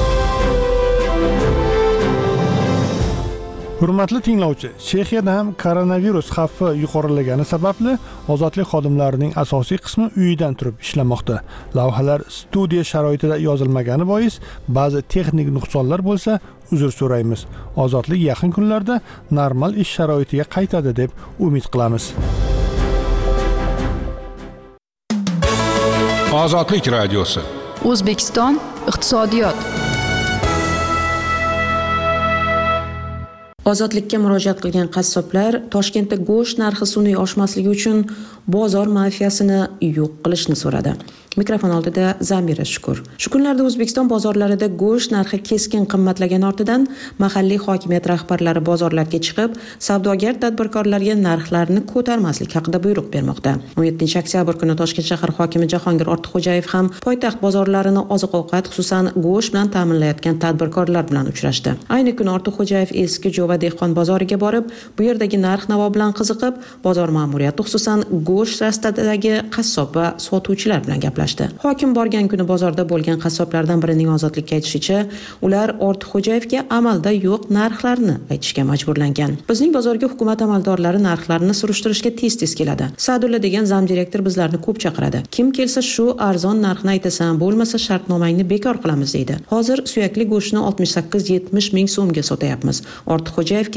Hurmatli tinglovchi, Chexiyada ham koronavirus xavfi yuqorilagani sababli ozodlik xodimlarining asosiy qismi uyidan turib ishlamoqda. Lavhalar studiya sharoitida yozilmagani bois ba'zi texnik nuqsonlar bo'lsa, uzr so'raymiz. Ozodlik yaqin kunlarda normal ish sharoitiga qaytadi deb umid qilamiz. Ozodlik radiosi. O'zbekiston iqtisodiyot. Ozodlikka murojaat qilgan qassoblar Toshkentda go'sht narxi sun'iy oshmasligi uchun bozor mafiyasini yo'q qilishni so'radi. Mikrofon oldida Zamira Shukur. Shu kunlarda O'zbekiston bozorlarida go'sht narxi keskin qimmatlagani ortidan mahalliy hokimiyat rahbarlari bozorlarga chiqib, savdogar tadbirkorlarga narxlarni ko'tarmaslik haqida buyruq bermoqda. 17-oktyabr kuni Toshkent shahar hokimi Jahongir Ortiqxo'jayev ham poytaxt bozorlarini oziq-ovqat, xususan go'sht bilan ta'minlayotgan tadbirkorlar bilan uchrashdi. Ayni kuni Ortiqxo'jayev eski Jo'va dehqon bozoriga borib, bu yerdagi narx-navo bilan qiziqib, bozor ma'muriyati, xususan go'sht rastadagi qassob va sotuvchilar bilan gaplashdi. Hokim borgan kuni bozorda bo'lgan qassoblardan birining ozodlikka aytishicha, ular Ortiqxo'jayevga amalda yo'q narxlarni aytishga majburlangan. Bizning bozorga hukumat amaldorlari narxlarni surishtirishga tez-tez keladi. Sa'dulla degan zamdirektor bizlarni ko'p chaqiradi. Kim kelsa shu arzon narxni aytasan, bo'lmasa shartnomangni bekor qilamiz deydi. Hozir suyakli go'shtni 68-70 ming so'mga sotayapmiz. Ortiqxo'jayevga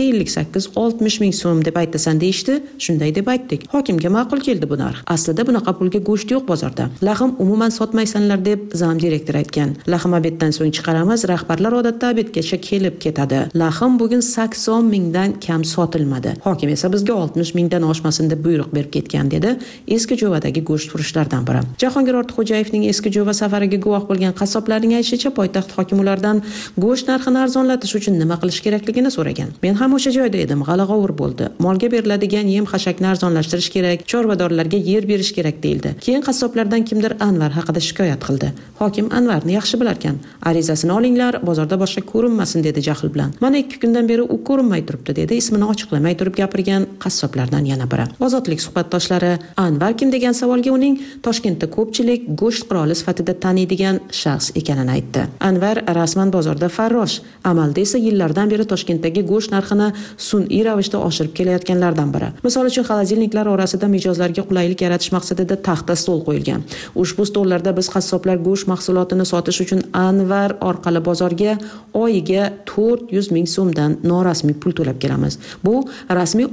58-60 ming so'm deb aytasan deyishdi. Shunday deb aytdik. Hokimga ma'qul keldi bu narx. Aslida bunaqa pulga go'sht yo'q bozorda. Lahm umuman sotmaysanlar deb zamdirektor aytgan. Lahm obeddan so'ng chiqaramiz, rahbarlar odatda obedgacha kelib ketadi. Lahm bugun 80 mingdan kam sotilmadi. Hokim esa bizga 60 mingdan oshmasin deb buyruq berib ketgan dedi. Eski Jo'vadagi go'sht furushlardan biri. Jahongir Ortiqxo'jayevning eski Jo'va safariga guvoh bo'lgan qassoblarning aytishicha, poytaxt hokimi ulardan go'sht narxini arzonlatish uchun nima qilish kerakligini so'ragan. Men ham o'sha joyda edim, g'ala-g'ovur bo'ldi. Molga beriladigan yem-xashakni arzonlashtirish kerak, chorvadorlarga yer berish kerak deyildi. Keyin qassoblardan kimdir Anvar haqida shikoyat qildi. Hokim Anvarni yaxshi bilarkan. Arizasini olinglar, bozorda boshqa ko'rinmasin dedi jahl bilan. Mana 2 kundan beri u ko'rinmay turibdi dedi ismini ochiqlamay turib gapirgan qassoblardan yana biri. Ozodlik suhbatdoshlari Anvar kim degan savolga uning Toshkentda ko'pchilik go'sht qiroli sifatida taniydigan shaxs ekanini aytdi. Anvar rasman bozorda farrosh, amalda esa yillardan beri Toshkentdagi go'sht narxini sun'iy ravishda oshirib kelayotganlardan biri. Misol uchun xolodilniklar orasida mijozlarga qulaylik yaratish maqsadida taxta stol qo'yilgan. Ushbu stollarda biz qassoblar go'sht mahsulotini sotish uchun Anvar orqali bozorga oyiga 400 ming so'mdan norasmiy pul to'lab kelamiz. Bu rasmiy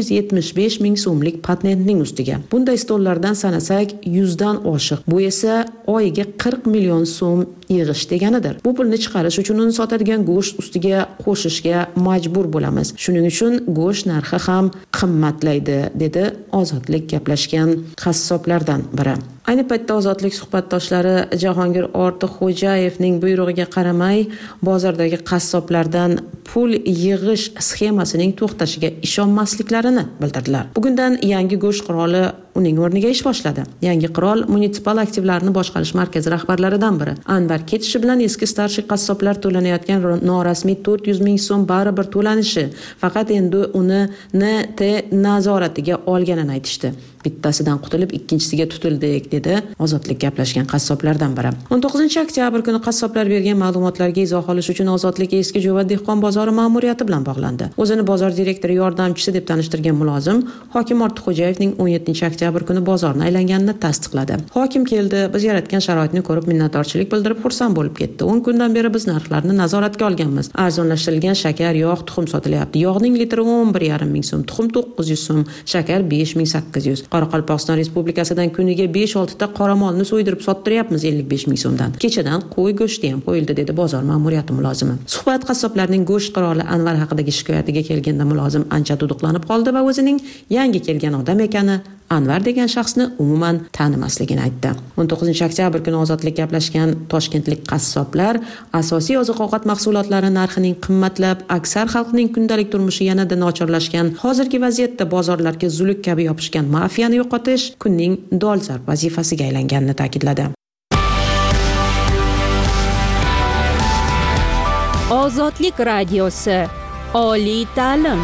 675 ming so'mlik patentning ustiga. Bunday stollardan sanasak 100 dan oshiq. Bu esa oyiga 40 million so'm yig'ish deganidir. Bu pulni chiqarish uchun uni sotadigan go'sht ustiga qo'shishga majbur bo'lamiz. Shuning uchun go'sht narxi ham qimmatlaydi, dedi Ozodlik gaplashgan qassoblardan biri. Ayni paytda Ozodlik suhbatdoshlari Jahongir Ortiqxo'jayevning buyrug'iga qaramay bozordagi qassoblardan pul yig'ish sxemasining to'xtashiga ishonmasliklarini bildirdilar. Bugundan yangi go'sht qiroli uning o'rniga ish boshladi. Yangi qirol munisipal aktivlarni boshqarish markazi rahbarlaridan biri. Anvar ketishi bilan eski starshий qassoblar to'lanayotgan norasmiy 400 ming so'm baribir to'lanishi, faqat endi uni NT nazoratiga olganini aytishdi. Bittasidan qutulib ikkinchisiga tutildik, dedi Ozodlik gaplashgan qassoblardan biri. 19-oktyabr kuni qassoblar bergan ma'lumotlarga izoh olish uchun Ozodlik eski Jo'va dehqon bozori ma'muriyati bilan bog'landi. O'zini bozor direktori yordamchisi deb tanishtirgan mulozim hokim Ortiqxo'jayevning 17-oktyabr kuni bozorni aylanganini tasdiqladi. Hokim keldi, biz yaratgan sharoitni ko'rib minnatdorchilik bildirib xursand bo'lib ketdi. 10 kundan beri biz narxlarni nazoratga olganmiz. Arzonlashtirilgan shakar, yog', tuxum sotilyapti. Yog'ning litri 11,5 ming so'm, tuxum 900 so'm, shakar 5800. Qoraqalpog'iston Respublikasidan kuniga 5-6 ta qoramolni so'ydirib sottiryapmiz 55 ming so'mdan. Kechadan qo'y go'shti ham qo'yildi, dedi bozor ma'muriyati mulozimi. Suhbat qassoblarning go'sht qiroli Anvar haqidagi shikoyatiga kelganda mulozim ancha duduqlanib qoldi va o'zining yangi kelgan odam ekani, Anvar degan shaxsni umuman tanimasligini aytdi. 19-oktyabr kuni Ozodlik gaplashgan toshkentlik qassoblar asosiy oziq-ovqat mahsulotlari narxining qimmatlab, aksar xalqning kundalik turmushi yanada nochorlashgan, hozirgi vaziyatda bozorlarga zuluk kabi yopishgan mafiyani yo'qotish kunning dolzarb vazifasiga aylanganini ta'kidladi. Ozodlik radiosi. Oliy ta'lim.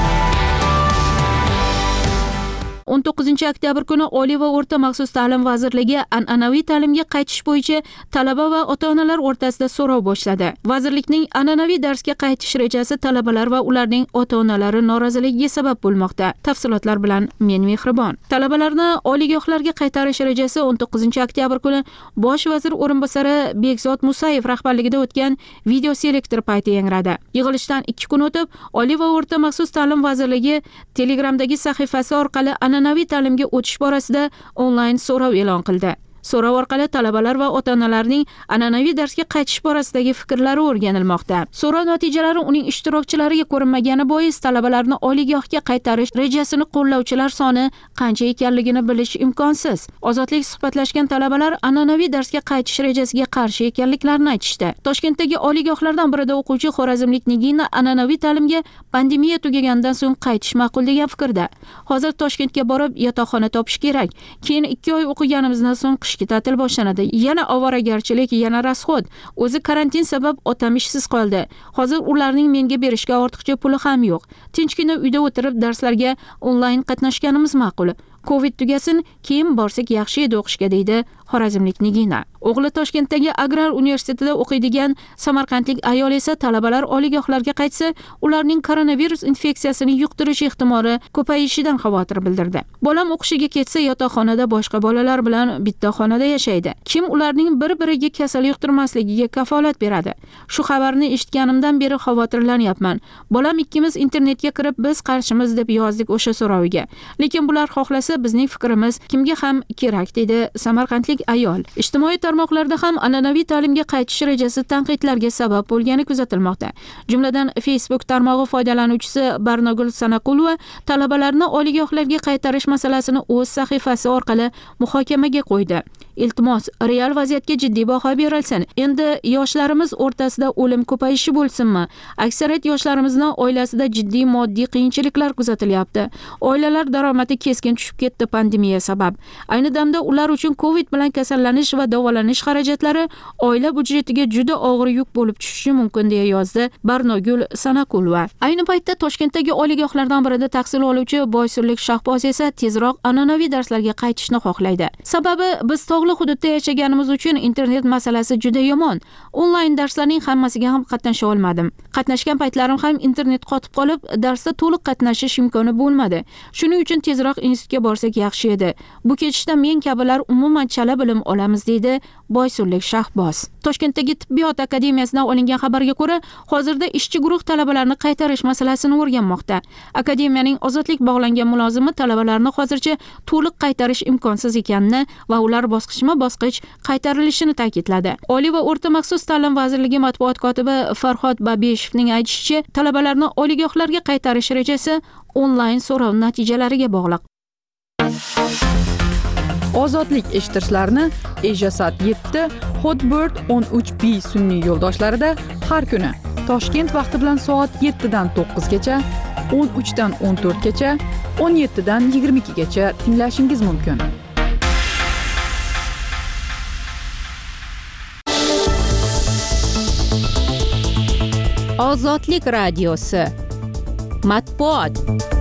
19-oktyabr kuni Oliy va o'rta maxsus ta'lim vazirligi an'anaviy ta'limga qaytish bo'yicha talaba va ota-onalar o'rtasida so'rov boshladi. Vazirlikning an'anaviy darsga qaytish rejasi talabalar va ularning ota-onalari noroziligiga sabab bo'lmoqda. Tafsilotlar bilan men Mehribon. Talabalarni oliygohlarga qaytarish rejasi 19-oktyabr kuni Bosh vazir o'rinbosari Bekzod Musayev rahbarligida o'tgan video selektor payti yangradi. Yig'ilishdan 2 kun o'tib, Oliy va o'rta maxsus ta'lim vazirligi Telegramdagi sahifasi orqali an'anaviy ta'limga o'tish borasida onlayn so'rov e'lon qildi. So'rov orqali talabalar va ota-onalarning an'anaviy darsga qaytish borasidagi fikrlari o'rganilmoqda. So'rov natijalari uning ishtirokchilariga ko'rinmagani bois talabalarni oliygohga qaytarish rejasini qo'llovchilar soni qancha ekanligini bilish imkonsiz. Ozodlik suhbatlashgan talabalar an'anaviy darsga qaytish rejasiga qarshi ekanliklarini aytishdi. Toshkentdagi oliygohlardan birida o'quvchi xorazmlik Nigina an'anaviy ta'limga pandemiya tugagandan so'ng qaytish ma'qul degan fikrda. Hozir Toshkentga borib yotoqxona topish kerak. Keyin 2 oy o'qiganimizdan so'ng qishki ta'til boshlanadi. Yana ovoragarchilik, yana rasxod. O'zi karantin sabab otam ishsiz qoldi. Hozir ularning menga berishga ortiqcha puli ham yo'q. Tinchgina uyda o'tirib darslarga onlayn qatnashganimiz ma'qul. Covid tugasin, keyin borsak yaxshi edi o'qishga, deydi xorazmlik Nigina. O'g'li Toshkentdagi Agrar universitetida o'qiydigan samarqandlik ayol esa talabalar oliygohlarga qaytsa, ularning koronavirus infeksiyasini yuqtirish ehtimoli ko'payishidan xavotir bildirdi. Bolam o'qishiga ketsa, yotoqxonada boshqa bolalar bilan bitta xonada yashaydi. Kim ularning bir-biriga kasal yuqtirmasligiga kafolat beradi? Shu xabarni eshitganimdan beri xavotirlanyapman. Bolam ikkimiz internetga kirib, biz qarshimiz deb yozdik o'sha so'roviga. Lekin bular xohlasa bizning fikrimiz kimga ham kerak, dedi samarqandlik ayol. Ijtimoiy tarmoqlarda ham an'anaviy ta'limga qaytish rejasi tanqidlarga sabab bo'lgani kuzatilmoqda. Jumladan Facebook tarmog'i foydalanuvchisi Barnogul Sanaqulova talabalarni oliygohlarga qaytarish masalasini o'z sahifasi orqali muhokamaga qo'ydi. Iltimos, real vaziyatga jiddiy baho berilsin. Endi yoshlarimiz o'rtasida o'lim ko'payishi bo'lsinmi? Aksariyat yoshlarimizni oilasida jiddiy moddiy qiyinchiliklar kuzatilyapti. Oilalar daromadi keskin tushib ketdi pandemiya sabab. Ayni damda ular uchun Covid bilan kasallanish va davolanish xarajatlari oila budjetiga juda og'ir yuk bo'lib tushishi mumkin, deya yozdi Barnogul Sanaqulova. Ayni paytda Toshkentdagi oliygohlardan birida tahsil oluvchi boysunlik Shahboz esa tezroq an'anaviy darslarga qaytishni xohlaydi. Sababi biz tog'li hududda yashaganimiz uchun internet masalasi juda yomon. Onlayn darslarning hammasiga ham qatnasha olmadim. Qatnashgan paytlarim ham internet qotib qolib, darsda to'liq qatnashish imkoni bo'lmadi. Shuning uchun tezroq institutga borsak yaxshi edi. Bu ketishda men kabilar umuman chala bilim olamiz, deydi boysunlik Shahboz. Toshkentdagi tibbiyot akademiyasidan olingan xabarga ko'ra, hozirda ishchi guruh talabalarni qaytarish masalasini o'rganmoqda. Akademiyaning Ozodlik bog'langan mulozimi talabalarni hozircha to'liq qaytarish imkonsiz ekanini va ular bosqichma-bosqich qaytarilishini ta'kidladi. Oliy va o'rta maxsus ta'lim vazirligi matbuot kotibi Farhod Babeshevning aytishicha, talabalarni oliygohlarga qaytarish rejasi onlayn so'rov natijalariga bog'liq. Ozodlik eshittirishlarini Ejasat 7, Hotbird 13B sun'iy yo'ldoshlarida har kuni Toshkent vaqti bilan soat 7 dan 9 gacha, 13 dan 14 gacha, 17 dan 22 gacha tinglashingiz mumkin. Ozodlik radiosi. Matbuot.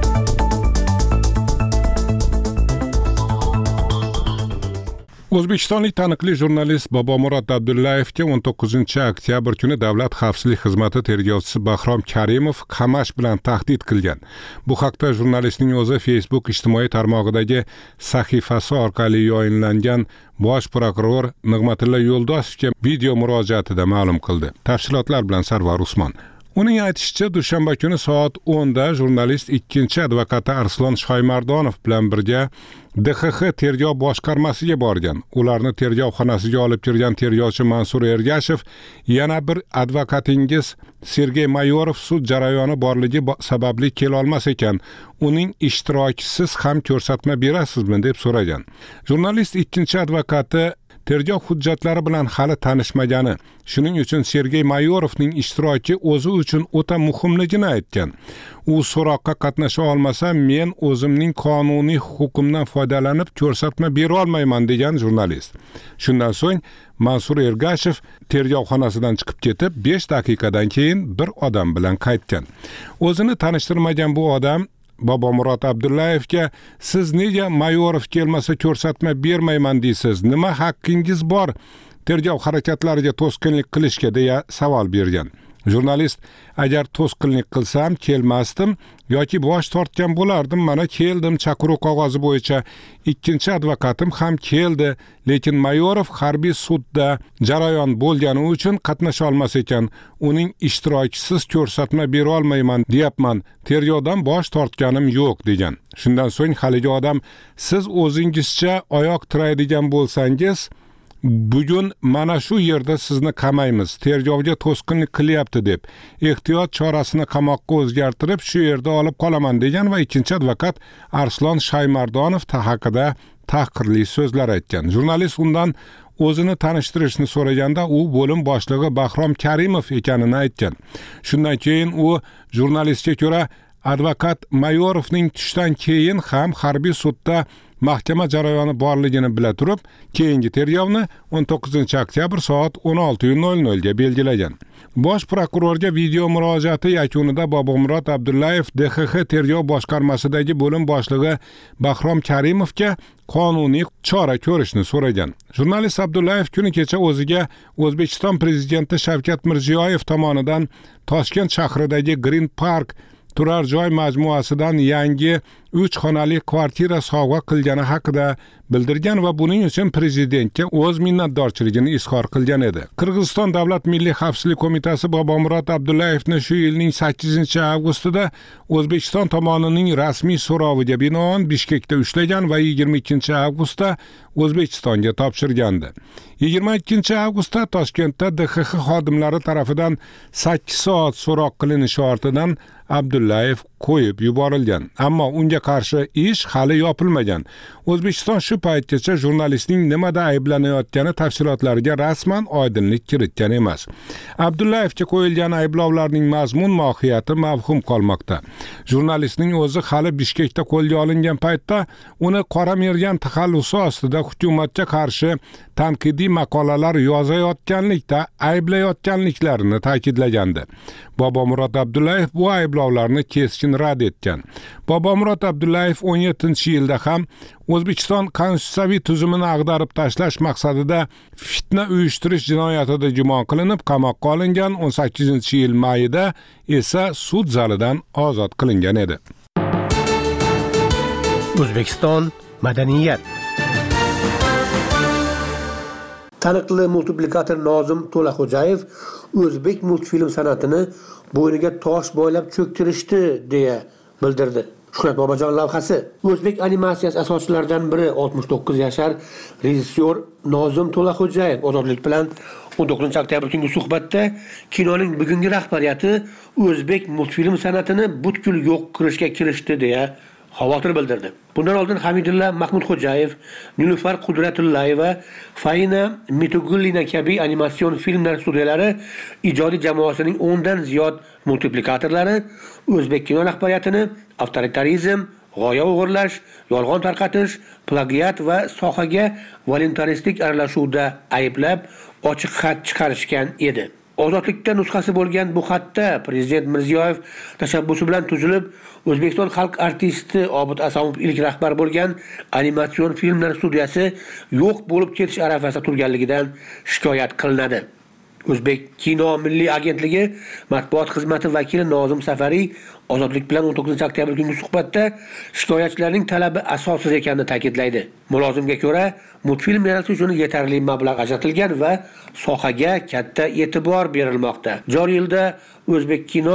O'zbekistonlik taniqli jurnalist Bobomurod Abdullayevga 19-oktyabr kuni Davlat xavfsizlik xizmati tergovchisi Bahrom Karimov qamash bilan tahdid qilgan. Bu haqda jurnalistning o'zi Facebook ijtimoiy tarmog'idagi sahifasi orqali yayınlangan Bosh prokuror Nig'matilla Yo'ldosevga video murojaatida ma'lum qildi. Tafsilotlar bilan Sarvar Usmon. Uning aytishicha, dushanba kuni soat 10 da jurnalist ikkinchi advokati Arslon Shoymardonov bilan birga DXX tergov boshqarmasiga borgan. Ularni tergov xonasiga olib kirgan tergovchi Mansur Ergashev, yana bir advokatingiz Sergey Mayorov sud jarayoni borligi sababli kela olmas ekan, uning ishtirokisiz ham ko'rsatma berasizmi deb so'ragan. Jurnalist ikkinchi advokati tergov hujjatlari bilan hali tanishmagani, shuning uchun Sergey Mayorovning ishtiroki o'zi uchun o'ta muhimligini aytgan. U so'roqqa qatnasha olmasa, men o'zimning qonuniy huquqimdan foydalanib ko'rsatma bera olmayman degan jurnalist. Shundan so'ng Mansur Ergashev tergov xonasidan chiqib ketib, 5 daqiqadan keyin bir odam bilan qaytgan. O'zini tanishtirmagan bu odam Bobomurod Abdullayevga siz nega Mayorov kelmasa ko'rsatma bermayman deysiz? Nima haqqingiz bor tergov harakatlariga to'sqinlik qilishga deya savol bergan. Jurnalist, agar to'sqinlik qilsam kelmasdim yoki bosh tortgan bo'lardim, mana keldim chaqiruv qog'ozi bo'yicha. Ikkinchi advokatim ham keldi, lekin Mayorov harbiy sudda jarayon bo'lgani uchun qatnasha olmas ekan, uning ishtirokisiz ko'rsatma bera olmayman deyapman. Tergovdan bosh tortganim yo'q degan. Shundan so'ng haligi odam, siz o'zingizcha oyoq tiraydigan bo'lsangiz, bugun mana shu yerda sizni qamaymiz, tergovga to'sqinlik qilyapti deb ehtiyot chorasini qamoqqa o'zgartirib shu yerda olib qolaman degan va ikkinchi advokat Arslon Shoymardonov haqida tahqirli so'zlar aytgan. Jurnalist undan o'zini tanishtirishni so'raganda u bo'lim boshlig'i Bahrom Karimov ekanini aytgan. Shundan keyin u jurnalistga ko'ra advokat Mayorovning tushdan keyin ham harbiy sudda mahkama jarayoni borligini bila turib, keyingi tergovni 19-oktyabr soat 16:00 ga belgilagan. Bosh prokurorga video murojaati yakunida Bobomurod Abdullayev DXX tergov boshqarmasidagi bo'lim boshlig'i Bahrom Karimovga qonuniy chora ko'rishni so'ragan. Jurnalist Abdullayev kuni kecha o'ziga O'zbekiston prezidenti Shavkat Mirziyoyev tomonidan Toshkent shahridagi Green Park turar joy majmuasidan yangi 3 xonali kvartira sovg'a qilgani haqida bildirgan va buning uchun prezidentga o'z minnatdorchiligini izhor qilgan edi. Qirg'iziston Davlat Milliy xavfsizlik qo'mitasi Bobomurod Abdullayevni shu yilning 8-avgustida O'zbekiston tomonining rasmiy so'roviga binoan Bishkekda ushlagan va 22-avgustda O'zbekistonga topshirgandi. 22-avgustda Toshkentda DXX xodimlari tomonidan 8 soat so'roq qilinishi ortidan Abdullayev qo'yib yuborilgan, ammo unga qarshi ish hali yopilmagan. O'zbekiston shu paytgacha jurnalistning nimada ayblanayotgani tafsilotlariga rasman oydinlik kiritgan emas. Abdullayevga qo'yilgan ayblovlarning mazmun mohiyati mavhum qolmoqda. Jurnalistning o'zi hali Bishkekda qo'lga olingan paytda uni qora mergan taxallusi ostida hukumatga qarshi tanqidiy maqolalar yozayotganlikda ayblayotganliklarini ta'kidlagandi. Bobomurod Abdullayev bu ayblovlarni keskin rad etgan. Bobomurod Abdullayev 17-yilda ham O'zbekiston konstitutsiyaviy tuzumini ag'darib tashlash maqsadida fitna uyushtirish jinoyatida gumon qilinib qamoqqa olingan, 18-yil mayida esa sud zalidan ozod qilingan edi. O'zbekiston madaniyat. Taniqli multiplikator Nozim To'laxo'jayev o'zbek multfilm san'atini bo'yniga tosh bo'ylab cho'ktirishdi deya bildirdi. Shuhrat Bobojon lavhasi. O'zbek animatsiyasi asoschilaridan biri 69 yashar rejissyor Nozim To'laxo'jayev Ozodlik bilan 19-oktyabr kungi suhbatda kinoning bugungi rahbariyati o'zbek multfilm san'atini butkul yo'q qilishga kirishdi deya xavotir bildirdi. Bundan oldin Hamidulla Mahmudxo'jayev, Nilufar Qudratullayeva, Faina Mitugullina kabi animatsion filmlar studiyalari ijodiy jamoasining 10 dan ziyod multiplikatorlari o'zbek kino rahbariyatini avtoritarizm, g'oya o'g'irlash, yolg'on tarqatish, plagiat va sohaga voluntaristik aralashuvda ayblab, ochiq xat chiqarishgan edi. Ozodlikda nusxasi bo'lgan bu xatda Prezident Mirziyoyev tashabbusi bilan tuzilib, O'zbekiston xalq artisti Obid Asomov ilk rahbar bo'lgan animatsion filmlar studiyasi yo'q bo'lib ketish arafasida turganligidan shikoyat qilinadi. O'zbek kino milliy agentligi matbuot xizmati vakili Nozim Safariy Ozodlik bilan 19 oktyabr kungi suhbatda shikoyatchilarning talabi asossiz ekanini ta'kidlaydi. Mulozimga ko'ra, multfilm yaratish uchun yetarli mablag' ajratilgan va sohaga katta e'tibor berilmoqda. Joriy yilda O'zbek kino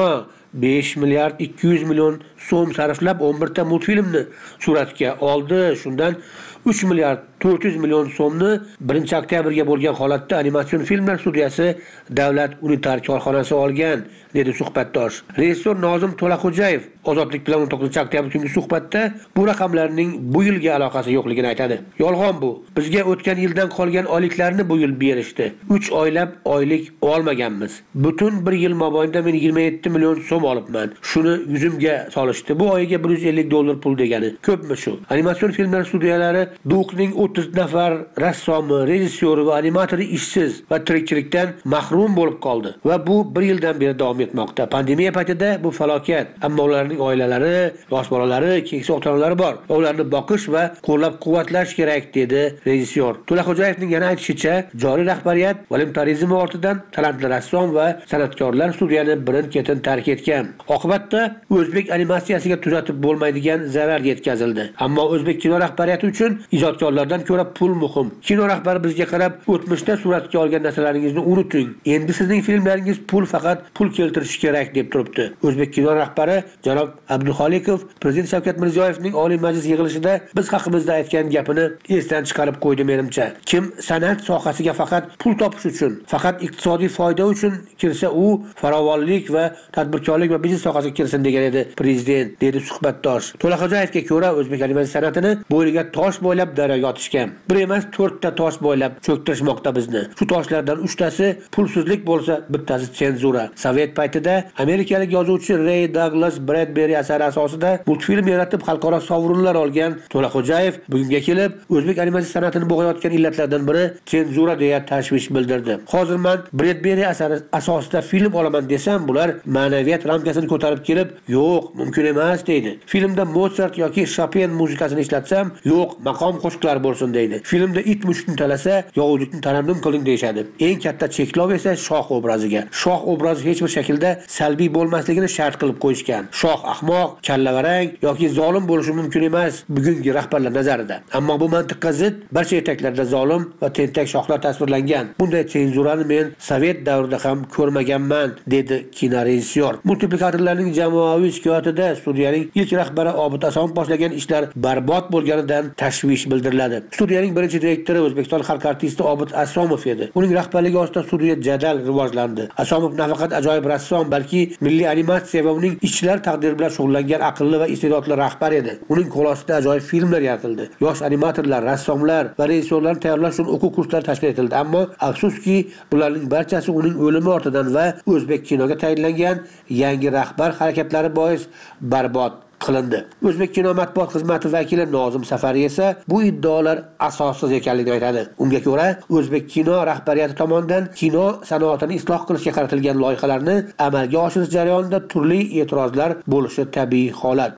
5 milliard 200 million so'm sarflab 11 ta multfilmni suratga oldi. Shundan 3 milliard 400 million so'mni 1 oktyabrga bo'lgan holatda animatsion filmlar studiyasi Davlat unitar korxonasi olgan, dedi suhbatdosh. Rejissor Nozim To'laxo'jayev Ozodlik bilan 19 oktyabr kungi suhbatda bu raqamlarning bu yilga aloqasi yo'qligini aytadi. Yolg'on bu. Bizga o'tgan yildan qolgan oyliklarni bu yil berishdi. 3 oylab oylik olmaganmiz. Butun bir yil mobaynida men 27 million so'm olibman. Shuni yuzimga solishdi. Bu oyiga $150 pul degani. Ko'pmi shu? Animatsion filmlar studiyalari Duqning 30 nafar rassomi, rejissyori va animatori ishsiz va tirikchilikdan mahrum bo'lib qoldi va bu 1 yildan beri davom etmoqda. Pandemiya paytida bu falokat. Ammo ularning oilalari, yosh bolalari, keksa ota-onalari bor. Ularni boqish va qo'llab-quvvatlash kerak, dedi rejissyor. To'laxo'jayevning yana aytishicha, joriy rahbariyat voluntarizm ortidan talantli rassom va san'atkorlar studiyani birin-ketin tark etgan. Oqibatda o'zbek animatsiyasiga tuzatib bo'lmaydigan zarar yetkazildi. Ammo o'zbek kino rahbariyati uchun ijodkorlardan ko'ra pul muhim. Kino rahbari bizga qarab, o'tmishda suratga olgan narsalaringizni unuting. Endi sizning filmlaringiz faqat pul keltirishi kerak, deb turibdi. O'zbek kino rahbari janob Abduxolikov Prezident Shavkat Mirziyoyevning Oliy Majlis yig'ilishida biz haqimizda aytgan gapini esdan chiqarib qo'ydi menimcha. Kim san'at sohasiga faqat pul topish uchun, faqat iqtisodiy foyda uchun kirsa, u farovonlik va tadbirkorlik va biznes sohasiga kirsin degan edi prezident, dedi suhbatdosh. To'laxo'jayevga ko'ra, o'zbek animatsiya san'atini bo'yniga tosh bo'ylab daryoga otishgan. Bir emas 4 ta tosh bo'ylab cho'ktirishmoqda bizni. Shu toshlardan 3 tasi pulsizlik bo'lsa, bittasi senzura. Sovet paytida amerikalik yozuvchi Ray Douglas Bradbury asari asosida multfilm yaratib xalqaro sovrinlar olgan To'laxo'jayev bugunga kelib o'zbek animatsiya san'atini bo'g'ayotgan illatlardan biri senzura deya tashvish bildirdi. Hozir men Bradbury asari asosida film olaman desam, bular ma'naviyat ramkasini ko'tarib kelib, yo'q, mumkin emas, deydi. Filmda Mozart yoki Chopin muzikasini ishlatsam, yo'q, maqom qo'shiqlar bo'lsin, deydi. Filmda it mushukni talasa, yovuzlikni tarannum qiling deyshadi. Eng katta cheklov esa shoh obraziga. Shoh obrazi hech bir shaklda salbiy bo'lmasligini shart qilib qo'yishgan. Shoh ahmoq, kallavarang yoki zolim bo'lishi mumkin emas bugungi rahbarlar nazarida. Ammo bu mantiqqa zid barcha yetaklarda zolim va tentak shohlar tasvirlangan. Bunday senzurani men Sovet davrida ham ko'rmaganman, dedi kinorejissyor. Multiplikatorlarning jamoaviy shikoyatida studiyaning ilk rahbari Obid Asomov boshlagan ishlar barbod bo'lganidan tashvish bildiriladi. Studiyaning birinchi direktori O'zbekiston xalq artisti Obid Asomov edi. Uning rahbarligi ostida studiya jadal rivojlandi. Asomov nafaqat ajoyib rassom, balki milliy animatsiya va uning ishchilar taqdiri bilan shug'ullangan aqlli va iste'dodli rahbar edi. Uning qo'l ostida ajoyib filmlar yaratildi. Yosh animatorlar, rassomlar va rejissyorlarni tayyorlash uchun o'quv kurslari tashkil etildi. Ammo afsuski, bularning barchasi uning o'limi ortidan va o'zbek kinoga tayinlangan yangi rahbar harakatlari bois barbod qilindi. O'zbek kino matbuot xizmati vakili Nozim Safariy esa bu iddaolar asossiz ekanligini aytadi. Unga ko'ra, o'zbek kino rahbariyati tomonidan kino sanoatini isloh qilishga qaratilgan loyihalarni amalga oshirish jarayonida turli e'tirozlar bo'lishi tabiiy holat.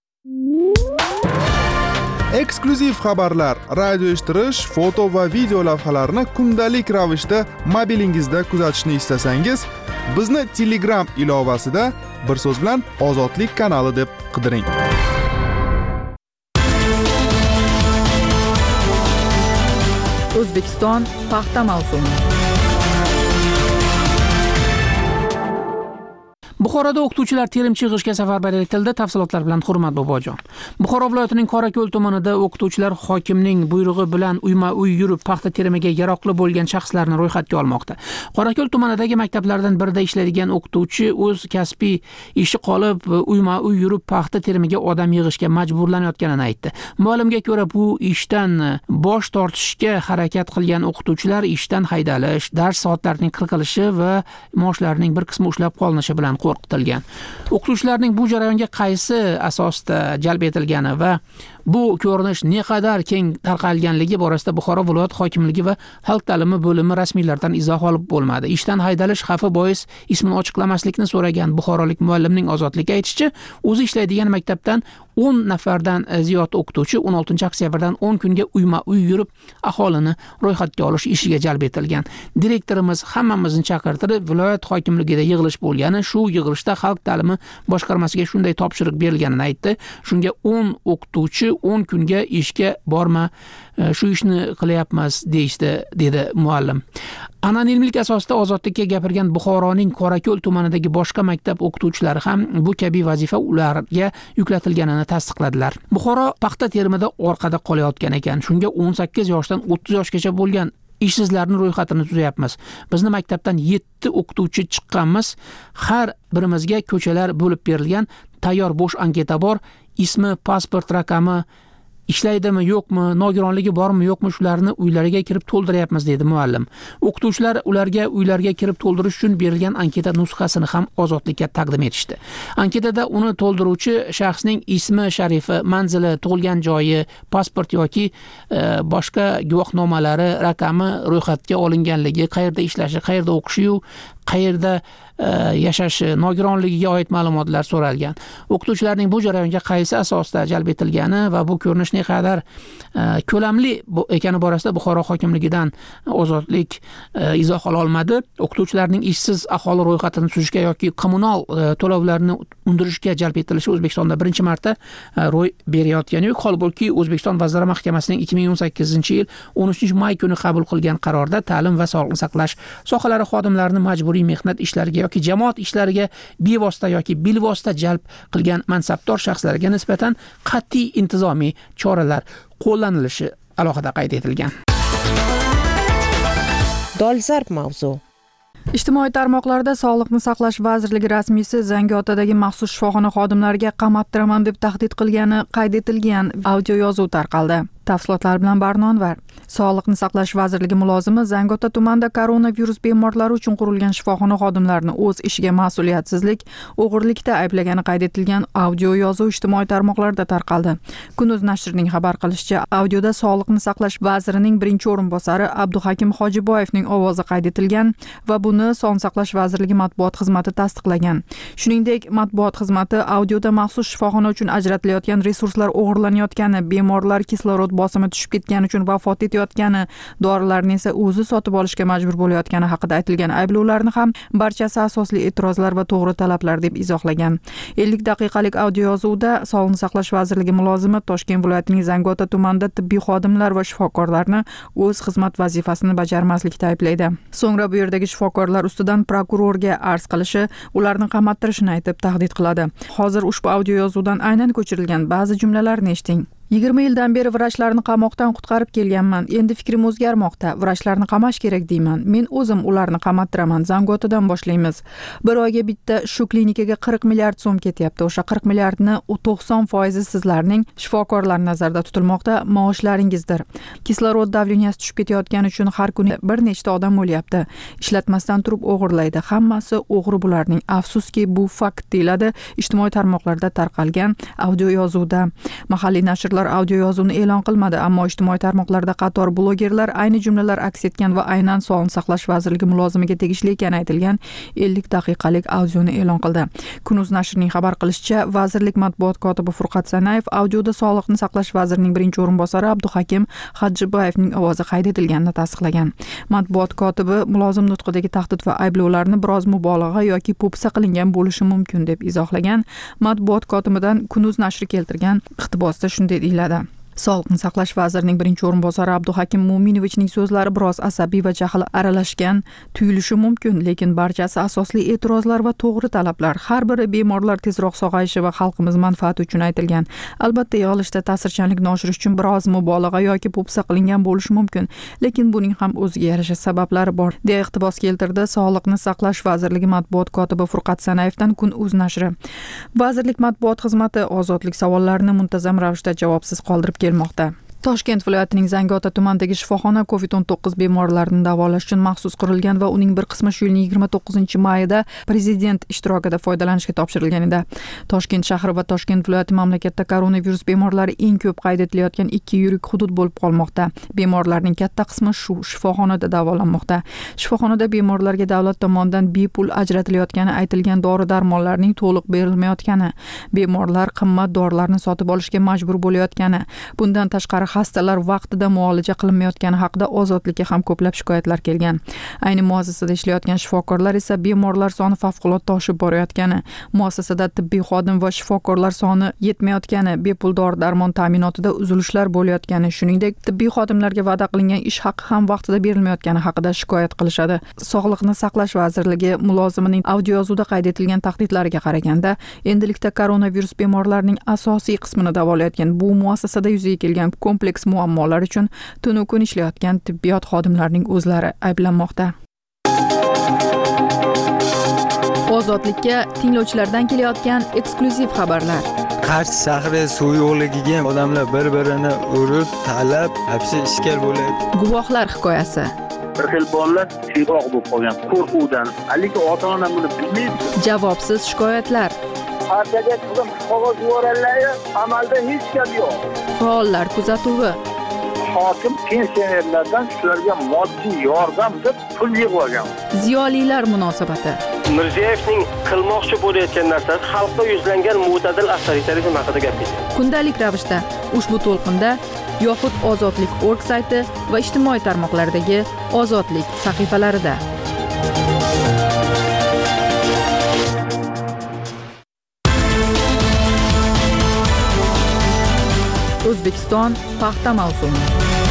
Eksklyuziv xabarlar, radio eshittirish, foto va video lavhalarni kundalik ravishda mobilingizda kuzatishni istasangiz, bizni Telegram ilovasida bir so'z bilan Ozodlik kanali deb qidiring. O'zbekiston paxta mavsumi. Buxoroda o'qituvchilar terimchi yig'ishga safarbar etildi. Tafsilotlar bilan Hurmat Bobojon. Buxoro viloyatining Qorako'l tumanida o'qituvchilar hokimning buyrug'i bilan uyma-uy yurib paxta terimiga yaroqli bo'lgan shaxslarni ro'yxatga olmoqda. Qorako'l tumanidagi maktablardan birida ishlaydigan o'qituvchi o'z kasbiy ishi qolib uyma-uy yurib paxta terimiga odam yig'ishga majburlanayotganini aytdi. Ma'lumga ko'ra, bu ishdan bosh tortishga harakat qilgan o'qituvchilar ishdan haydalish, dars soatlarining qirqilishi va maoshlarining bir qismi ushlab qolinishi bilan qo'rqitilgan. O'qituvchilarning bu jarayonga qaysi asosda jalb etilgani va bu ko'rinish naqadar keng tarqalganligi borasida Buxoro viloyat hokimligi va xalq ta'limi bo'limi rasmiylardan izoh olib bo'lmadi. Ishdan haydalish xavfi bois ismini ochiqlamaslikni so'ragan buxorolik muallimning Ozodlikka aytishicha, o'zi ishlaydigan maktabdan 10 nafardan ziyod o'qituvchi 16-oktyabrdan 10 kunga uyma-uy yurib aholini ro'yxatga olish ishiga jalb etilgan. Direktorimiz hammamizni chaqirtirib, viloyat hokimligida yig'ilish bo'lgani, shu yig'ilishda xalq ta'limi boshqarmasiga shunday topshiriq berilganini aytdi. Shunga 10 o'qituvchi 10 kunga ishga borma, shu ishni qilyapmiz deyishdi, dedi muallim. Anonimlik asosida Ozodlikka gapirgan Buxoroning Qorako'l tumanidagi boshqa maktab o'qituvchilari ham bu kabi vazifa ularga yuklatilganini tasdiqladilar. Buxoro paxta terimida orqada qolayotgan ekan. Shunga 18 yoshdan 30 yoshgacha bo'lgan ishsizlarni ro'yxatini tuzayapmiz. Bizni maktabdan 7 o'qituvchi chiqqanmiz. Har birimizga ko'chalar bo'lib berilgan, tayyor bo'sh anketa bor. Ismi, pasport raqami, ishlaydimi yo'qmi, nogironligi bormi yo'qmi, shularni uylariga kirib to'ldiryapmiz, dedi muallim. O'qituvchilar ularga uylarga kirib to'ldirish uchun berilgan anketa nusxasini ham Ozodlikka taqdim etishdi. Anketada uni to'ldiruvchi shaxsning ismi, sharifi, manzili, tug'ilgan joyi, pasport yoki boshqa guvohnomalari, raqami, ro'yxatga olinganligi, qayerda ishlashi, qayerda o'qishi, qayerda yashashi, nogironligiga oid ma'lumotlar so'ralgan. O'qituvchilarning bu jarayonga qaysi asosda jalb etilgani va bu ko'rinish naqadar ko'lamli ekani borasida Buxoro hokimligidan Ozodlik izoh ola olmadi. O'qituvchilarning ishsiz aholi ro'yxatini tuzishga yoki kommunal to'lovlarni undirishga jalb etilishi O'zbekistonda birinchi marta ro'y berayotgani yo'q. Holbuki O'zbekiston Vazirlar Mahkamasining 2018-yil 13-may kuni qabul qilgan qarorda ta'lim va sog'liqni saqlash sohalari xodimlarini majburiy mehnat ishlariga yoki jamoat ishlariga bevosita yoki bilvosita jalb qilgan mansabdor shaxslarga nisbatan qat'iy intizomiy choralar qo'llanilishi alohida qayd etilgan. Dolzarb mavzu. Ijtimoiy tarmoqlarda Sog'liqni saqlash vazirligi rasmiysi Zangiotadagi maxsus shifoxona xodimlariga qamattiraman deb tahdid qilgani qayd etilgan audio yozuv tarqaldi. Tafsilotlar bilan Barnonvar. Sog'liqni saqlash vazirligi mulozimi Zangiota tumanida koronavirus bemorlari uchun qurilgan shifoxona xodimlarini o'z ishiga mas'uliyatsizlik, o'g'irlikda ayblagani qayd etilgan audio yozuv ijtimoiy tarmoqlarda tarqaldi. Kunuz nashrining xabar qilishicha, audioda Sog'liqni saqlash vazirining birinchi o'rinbosari Abduhakim Hojiboyevning ovozi qayd etilgan va buni Sog'liqni saqlash vazirligi matbuot xizmati tasdiqlagan. Shuningdek, matbuot xizmati audioda maxsus shifoxona uchun ajratilayotgan resurslar o'g'irlanayotgani, bemorlar kislorod bosimi tushib ketgani uchun vafot etayotgani, dorilarni esa o'zi sotib olishga majbur bo'layotgani haqida aytilgan ayblovlarni ham barchasi asosli e'tirozlar va to'g'ri talablar deb izohlagan. 50 daqiqalik audio yozuvda Sog'liqni saqlash vazirligi mulozimi Toshkent viloyatining Zangiota tumanida tibbiy xodimlar va shifokorlarni o'z xizmat vazifasini bajarmaslikda ayblaydi. So'ngra bu yerdagi shifokorlar ustidan prokurorga arz qilishi, ularni qamattirishini aytib tahdid qiladi. Hozir ushbu audio yozuvdan aynan ko'chirilgan ba'zi jumlalarni eshiting. 20 yildan beri vrachlarni qamoqdan qutqarib kelganman. Endi fikrim o'zgarmoqda. Vrachlarni qamash kerak deyman. Men o'zim ularni qamattiraman. Zangiotadan boshlaymiz. Bir oyga bitta shu klinikaga 40 milliard so'm ketyapti. O'sha 40 milliardni 90% sizlarning shifokorlar nazarda tutilmoqda, maoshlaringizdir. Kislorod davleniyasi tushib ketayotgani uchun har kuni bir nechta odam o'lyapti. Ishlatmasdan turib o'g'irlaydi. Hammasi o'g'ri bularning. Afsuski bu fakt, deyiladi ijtimoiy tarmoqlarda tarqalgan audio yozuvda. Mahalliy nashrlar audio yozuvni e'lon qilmadi, ammo ijtimoiy tarmoqlarda qator blogerlar ayni jumlalar aks etgan va aynan Sog'liqni saqlash vazirligi mulozimiga tegishli ekani aytilgan 50 daqiqalik audioni e'lon qildi. Kunuz nashrining xabar qilishicha, vazirlik matbuot kotibi Furqat Sanayev audioda Sog'liqni saqlash vazirining birinchi o'rinbosari Abduhakim Hojiboyevning ovozi qayd etilganini tasdiqlagan. Matbuot kotibi mulozim nutqidagi tahdid va ayblovlarni biroz mubolag'a yoki po'pisa qilingan bo'lishi mumkin deb izohlagan. Matbuot kotibidan Kunuz nashri keltirgan iqtibosda shunday deyiladi. Sog'liqni saqlash vazirining birinchi o'rinbosari Abduhakim Mo'minovichning so'zlari biroz asabiy va jahl aralashgan tuyulishi mumkin, lekin barchasi asosli e'tirozlar va to'g'ri talablar. Har biri bemorlar tezroq sog'ayishi va xalqimiz manfaati uchun aytilgan. Albatta, yig'ilishda ta'sirchanlikni oshirish uchun biroz mubolag'a yoki po'pisa qilingan bo'lishi mumkin, lekin buning ham o'ziga yarasha sabablari bor, deya iqtibos keltirdi Sog'liqni saqlash vazirligi matbuot kotibi Furqat Sanayevdan Kun.uz nashri. Vazirlik matbuot xizmati ozodlik savollarini muntazam ravishda javobsiz qoldirib kelmoqda. Toshkent viloyatining Zangiota tumanidagi shifoxona COVID-19 bemorlarini davolash uchun maxsus qurilgan va uning bir qismi shu yilning 29-mayida prezident ishtirokida foydalanishga topshirilgan edi. Toshkent shahri va Toshkent viloyati mamlakatda koronavirus bemorlari eng ko'p qayd etilayotgan ikki yirik hudud bo'lib qolmoqda. Bemorlarning katta qismi shu shifoxonada davolanmoqda. Shifoxonada bemorlarga davlat tomonidan bepul ajratilayotgani aytilgan dori-darmonlarning to'liq berilmayotgani, bemorlar qimmat dorilarni sotib olishga majbur bo'layotgani, bundan tashqari xastalar vaqtida muolaja qilinmayotgani haqida ozodlikka ham ko'plab shikoyatlar kelgan. Ayni muassasada ishlayotgan shifokorlar esa bemorlar soni favqulodda oshib borayotgani, muassasada tibbiy xodim va shifokorlar soni yetmayotgani, bepul dori-darmon ta'minotida uzilishlar bo'layotgani, shuningdek tibbiy xodimlarga va'da qilingan ish haqi ham vaqtida berilmayotgani haqida shikoyat qilishadi. Sog'liqni saqlash vazirligi mulozimining audioyozuvda qayd etilgan tahdidlariga qaraganda, endilikda koronavirus bemorlarining asosiy qismini davolayotgan bu muassasada yuzaga kelgan kompleks muammolar uchun tunu kun ishlayotgan tibbiyot xodimlarining o'zlari ayblanmoqda. Ozodlikka tinglovchilardan kelayotgan eksklyuziv xabarlar. Qarshi shahri suv yo'qligiga odamlar bir-birini urib, talab, hapsi ishkal bo'ladi. Guvohlar hikoyasi. Bir xil bolalar tiyroq bo'lib qolgan qo'rquvdan, lekin ota-ona buni bilmaydi. Javobsiz shikoyatlar. Partiyaga qilib qog'oz yuborganlar, amalda hech gap yo'q. Faollar kuzatuvi. Hokim pensionerlardan shularga moddiy yordam deb pul yig'ib olgan. Ziyolilar munosabati. Mirziyoyevning qilmoqchi bo'layotgan narsasi xalqqa yuzlangan mo'tadil avtoritarizm haqida gapirdi. Kundalik ravishda ushbu to'lqinda yoxud Ozodlik org sayti va ijtimoiy tarmoqlardagi Ozodlik sahifalarida. O'zbekiston paxta mavsumi.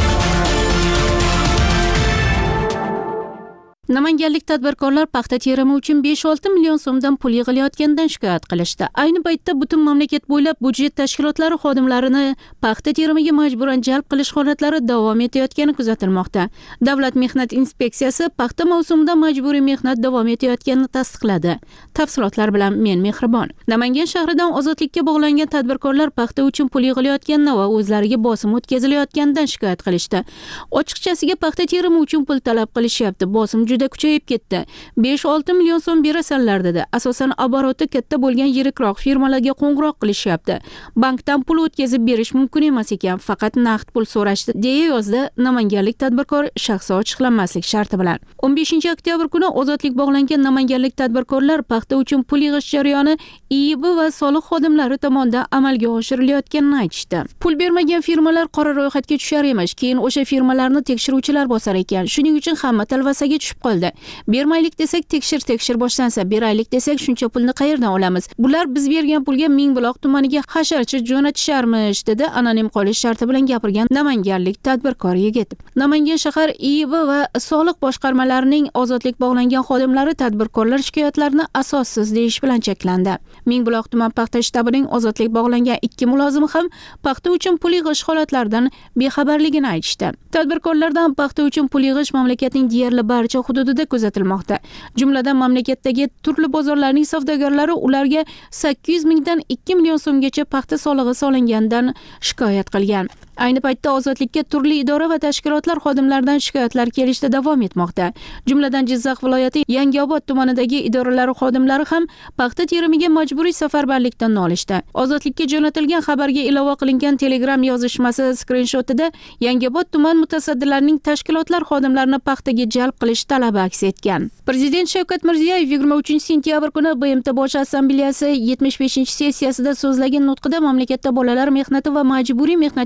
Namanganlik tadbirkorlar paxta terimi uchun 5-6 million so'mdan pul yig'ilayotganidan shikoyat qilishdi. Ayni paytda butun mamlakat bo'ylab budjet tashkilotlari xodimlarini paxta terimiga majburan jalb qilish holatlari davom etayotgani kuzatilmoqda. Davlat mehnat inspeksiyasi paxta mavsumida majburiy mehnat davom etayotganini tasdiqladi. Tafsilotlar bilan men Mehribon. Namangan shahridan ozodlikka bog'langan tadbirkorlar paxta uchun pul yig'ilayotganini va o'zlariga bosim o'tkazilayotganidan shikoyat qilishdi. Ochiqchasiga paxta terimi uchun pul talab qilishyapti. Bosim juda kuchayib ketdi. 5-6 million so'm berasanlar dedi. Asosan oboroti katta bo'lgan yirikroq firmalarga qo'ng'iroq qilishyapti. Bankdan pul o'tkazib berish mumkin emas ekan, faqat naqd pul so'rashdi, deya yozdi namanganlik tadbirkor shaxsi ochiqlanmaslik sharti bilan. 15 oktyabr kuni ozodlik bog'langan namanganlik tadbirkorlar paxta uchun pul yig'ish jarayoni IIB va soliq xodimlari tomonidan amalga oshirilayotganini aytishdi. Pul bermagan firmalar qora ro'yxatga tushar emish, keyin o'sha firmalarni tekshiruvchilar bosar ekan. Shuning uchun hamma talvasaga tushib qoldi. Bermaylik desak tekshir boshlansa, beraylik desak shuncha pulni qayerdan olamiz? Bular biz bergan pulga Mingbuloq tumaniga hasharchi jo'natisharmish, dedi anonim qolish sharti bilan gapirgan namanganlik tadbirkor yigit. Namangan shahar IIB va soliq boshqarmalarining ozodlik bog'langan xodimlari tadbirkorlar shikoyatlarini asossiz deyish bilan cheklandi. Mingbuloq tuman paxta shtabining ozodlik bog'langan 2 mulozimi ham paxta uchun pul yig'ish holatlaridan bexabarligini aytishdi. Tadbirkorlardan paxta uchun pul yig'ish mamlakatning deyarli barcha hududida kuzatilmoqda. Jumladan mamlakatdagi turli bozorlarning savdogarlari ularga 800 mingdan 2 million so'mgacha paxta solig'i solinganidan shikoyat qilgan. Ayni paytda ozodlikka turli idora va tashkilotlar xodimlaridan shikoyatlar kelishda davom etmoqda. Jumladan Jizzax viloyati Yangiobod tumanidagi idoralari xodimlari ham paxta terimiga majburiy safarbarlikdan nolishdi. Ozodlikka jo'natilgan xabarga ilova qilingan Telegram yozishmasi skrinshotida Yangiobod tuman mutasaddilarining tashkilotlar xodimlarini paxtaga jalb qilish talabi aks etgan. Prezident Shavkat Mirziyoyev 23-sentyabr kuni BMT Bosh Assambleyasi 75-sessiyasida so'zlagan nutqida mamlakatda bolalar mehnati va majburiy mehnatga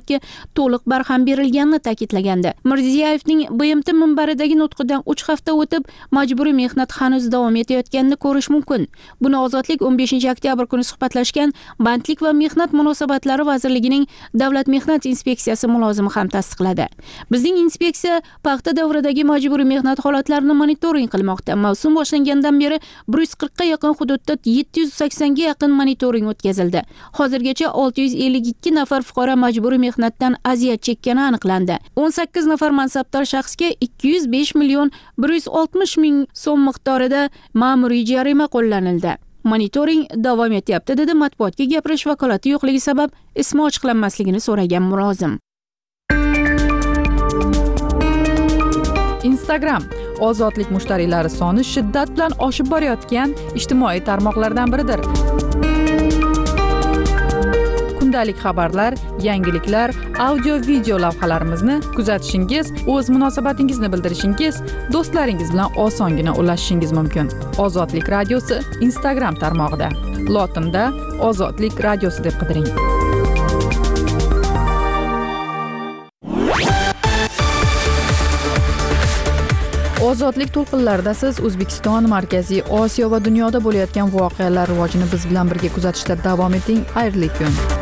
to'liq barham berilganini ta'kidlagandi. Mirziyoyevning BMT minbaridagi nutqidan 3 hafta o'tib majburiy mehnat hanuz davom etayotganini ko'rish mumkin. Buni Ozodlik 15 oktyabr kuni suhbatlashgan Bandlik va mehnat munosabatlari vazirligining Davlat mehnat inspeksiyasi mulozimi ham tasdiqladi. Bizning inspeksiya paxta davridagi majburiy mehnat holatlarini monitoring qilmoqda. Mavsum boshlangandan beri 140 ga yaqin hududda 780 ga yaqin monitoring o'tkazildi. Hozirgacha 652 nafar fuqaro majburiy mehnatdan aziyat chekkani aniqlandi. 18 nafar mansabdor shaxsga 205 million 160 ming so'm miqdorida ma'muriy jarima qo'llanildi. Monitoring davom etyapti, dedi matbuotga gapirish vakolati yo'qligi sabab ismi ochiqlanmasligini so'ragan mulozim. Instagram ozodlik mushtariylari soni shiddat bilan oshib borayotgan ijtimoiy tarmoqlardan biridir. Kundalik xabarlar, yangiliklar, audio video lavhalarimizni kuzatishingiz, o'z munosabatingizni bildirishingiz, do'stlaringiz bilan osongina ulashishingiz mumkin. Ozodlik radiosi Instagram tarmog'ida. Lotinda Ozodlik radiosi deb qidiring. Ozodlik to'lqinlarida siz O'zbekiston, Markaziy Osiyo va dunyoda bo'layotgan voqealar rivojini biz bilan birga kuzatishda davom eting. Xayrli kun.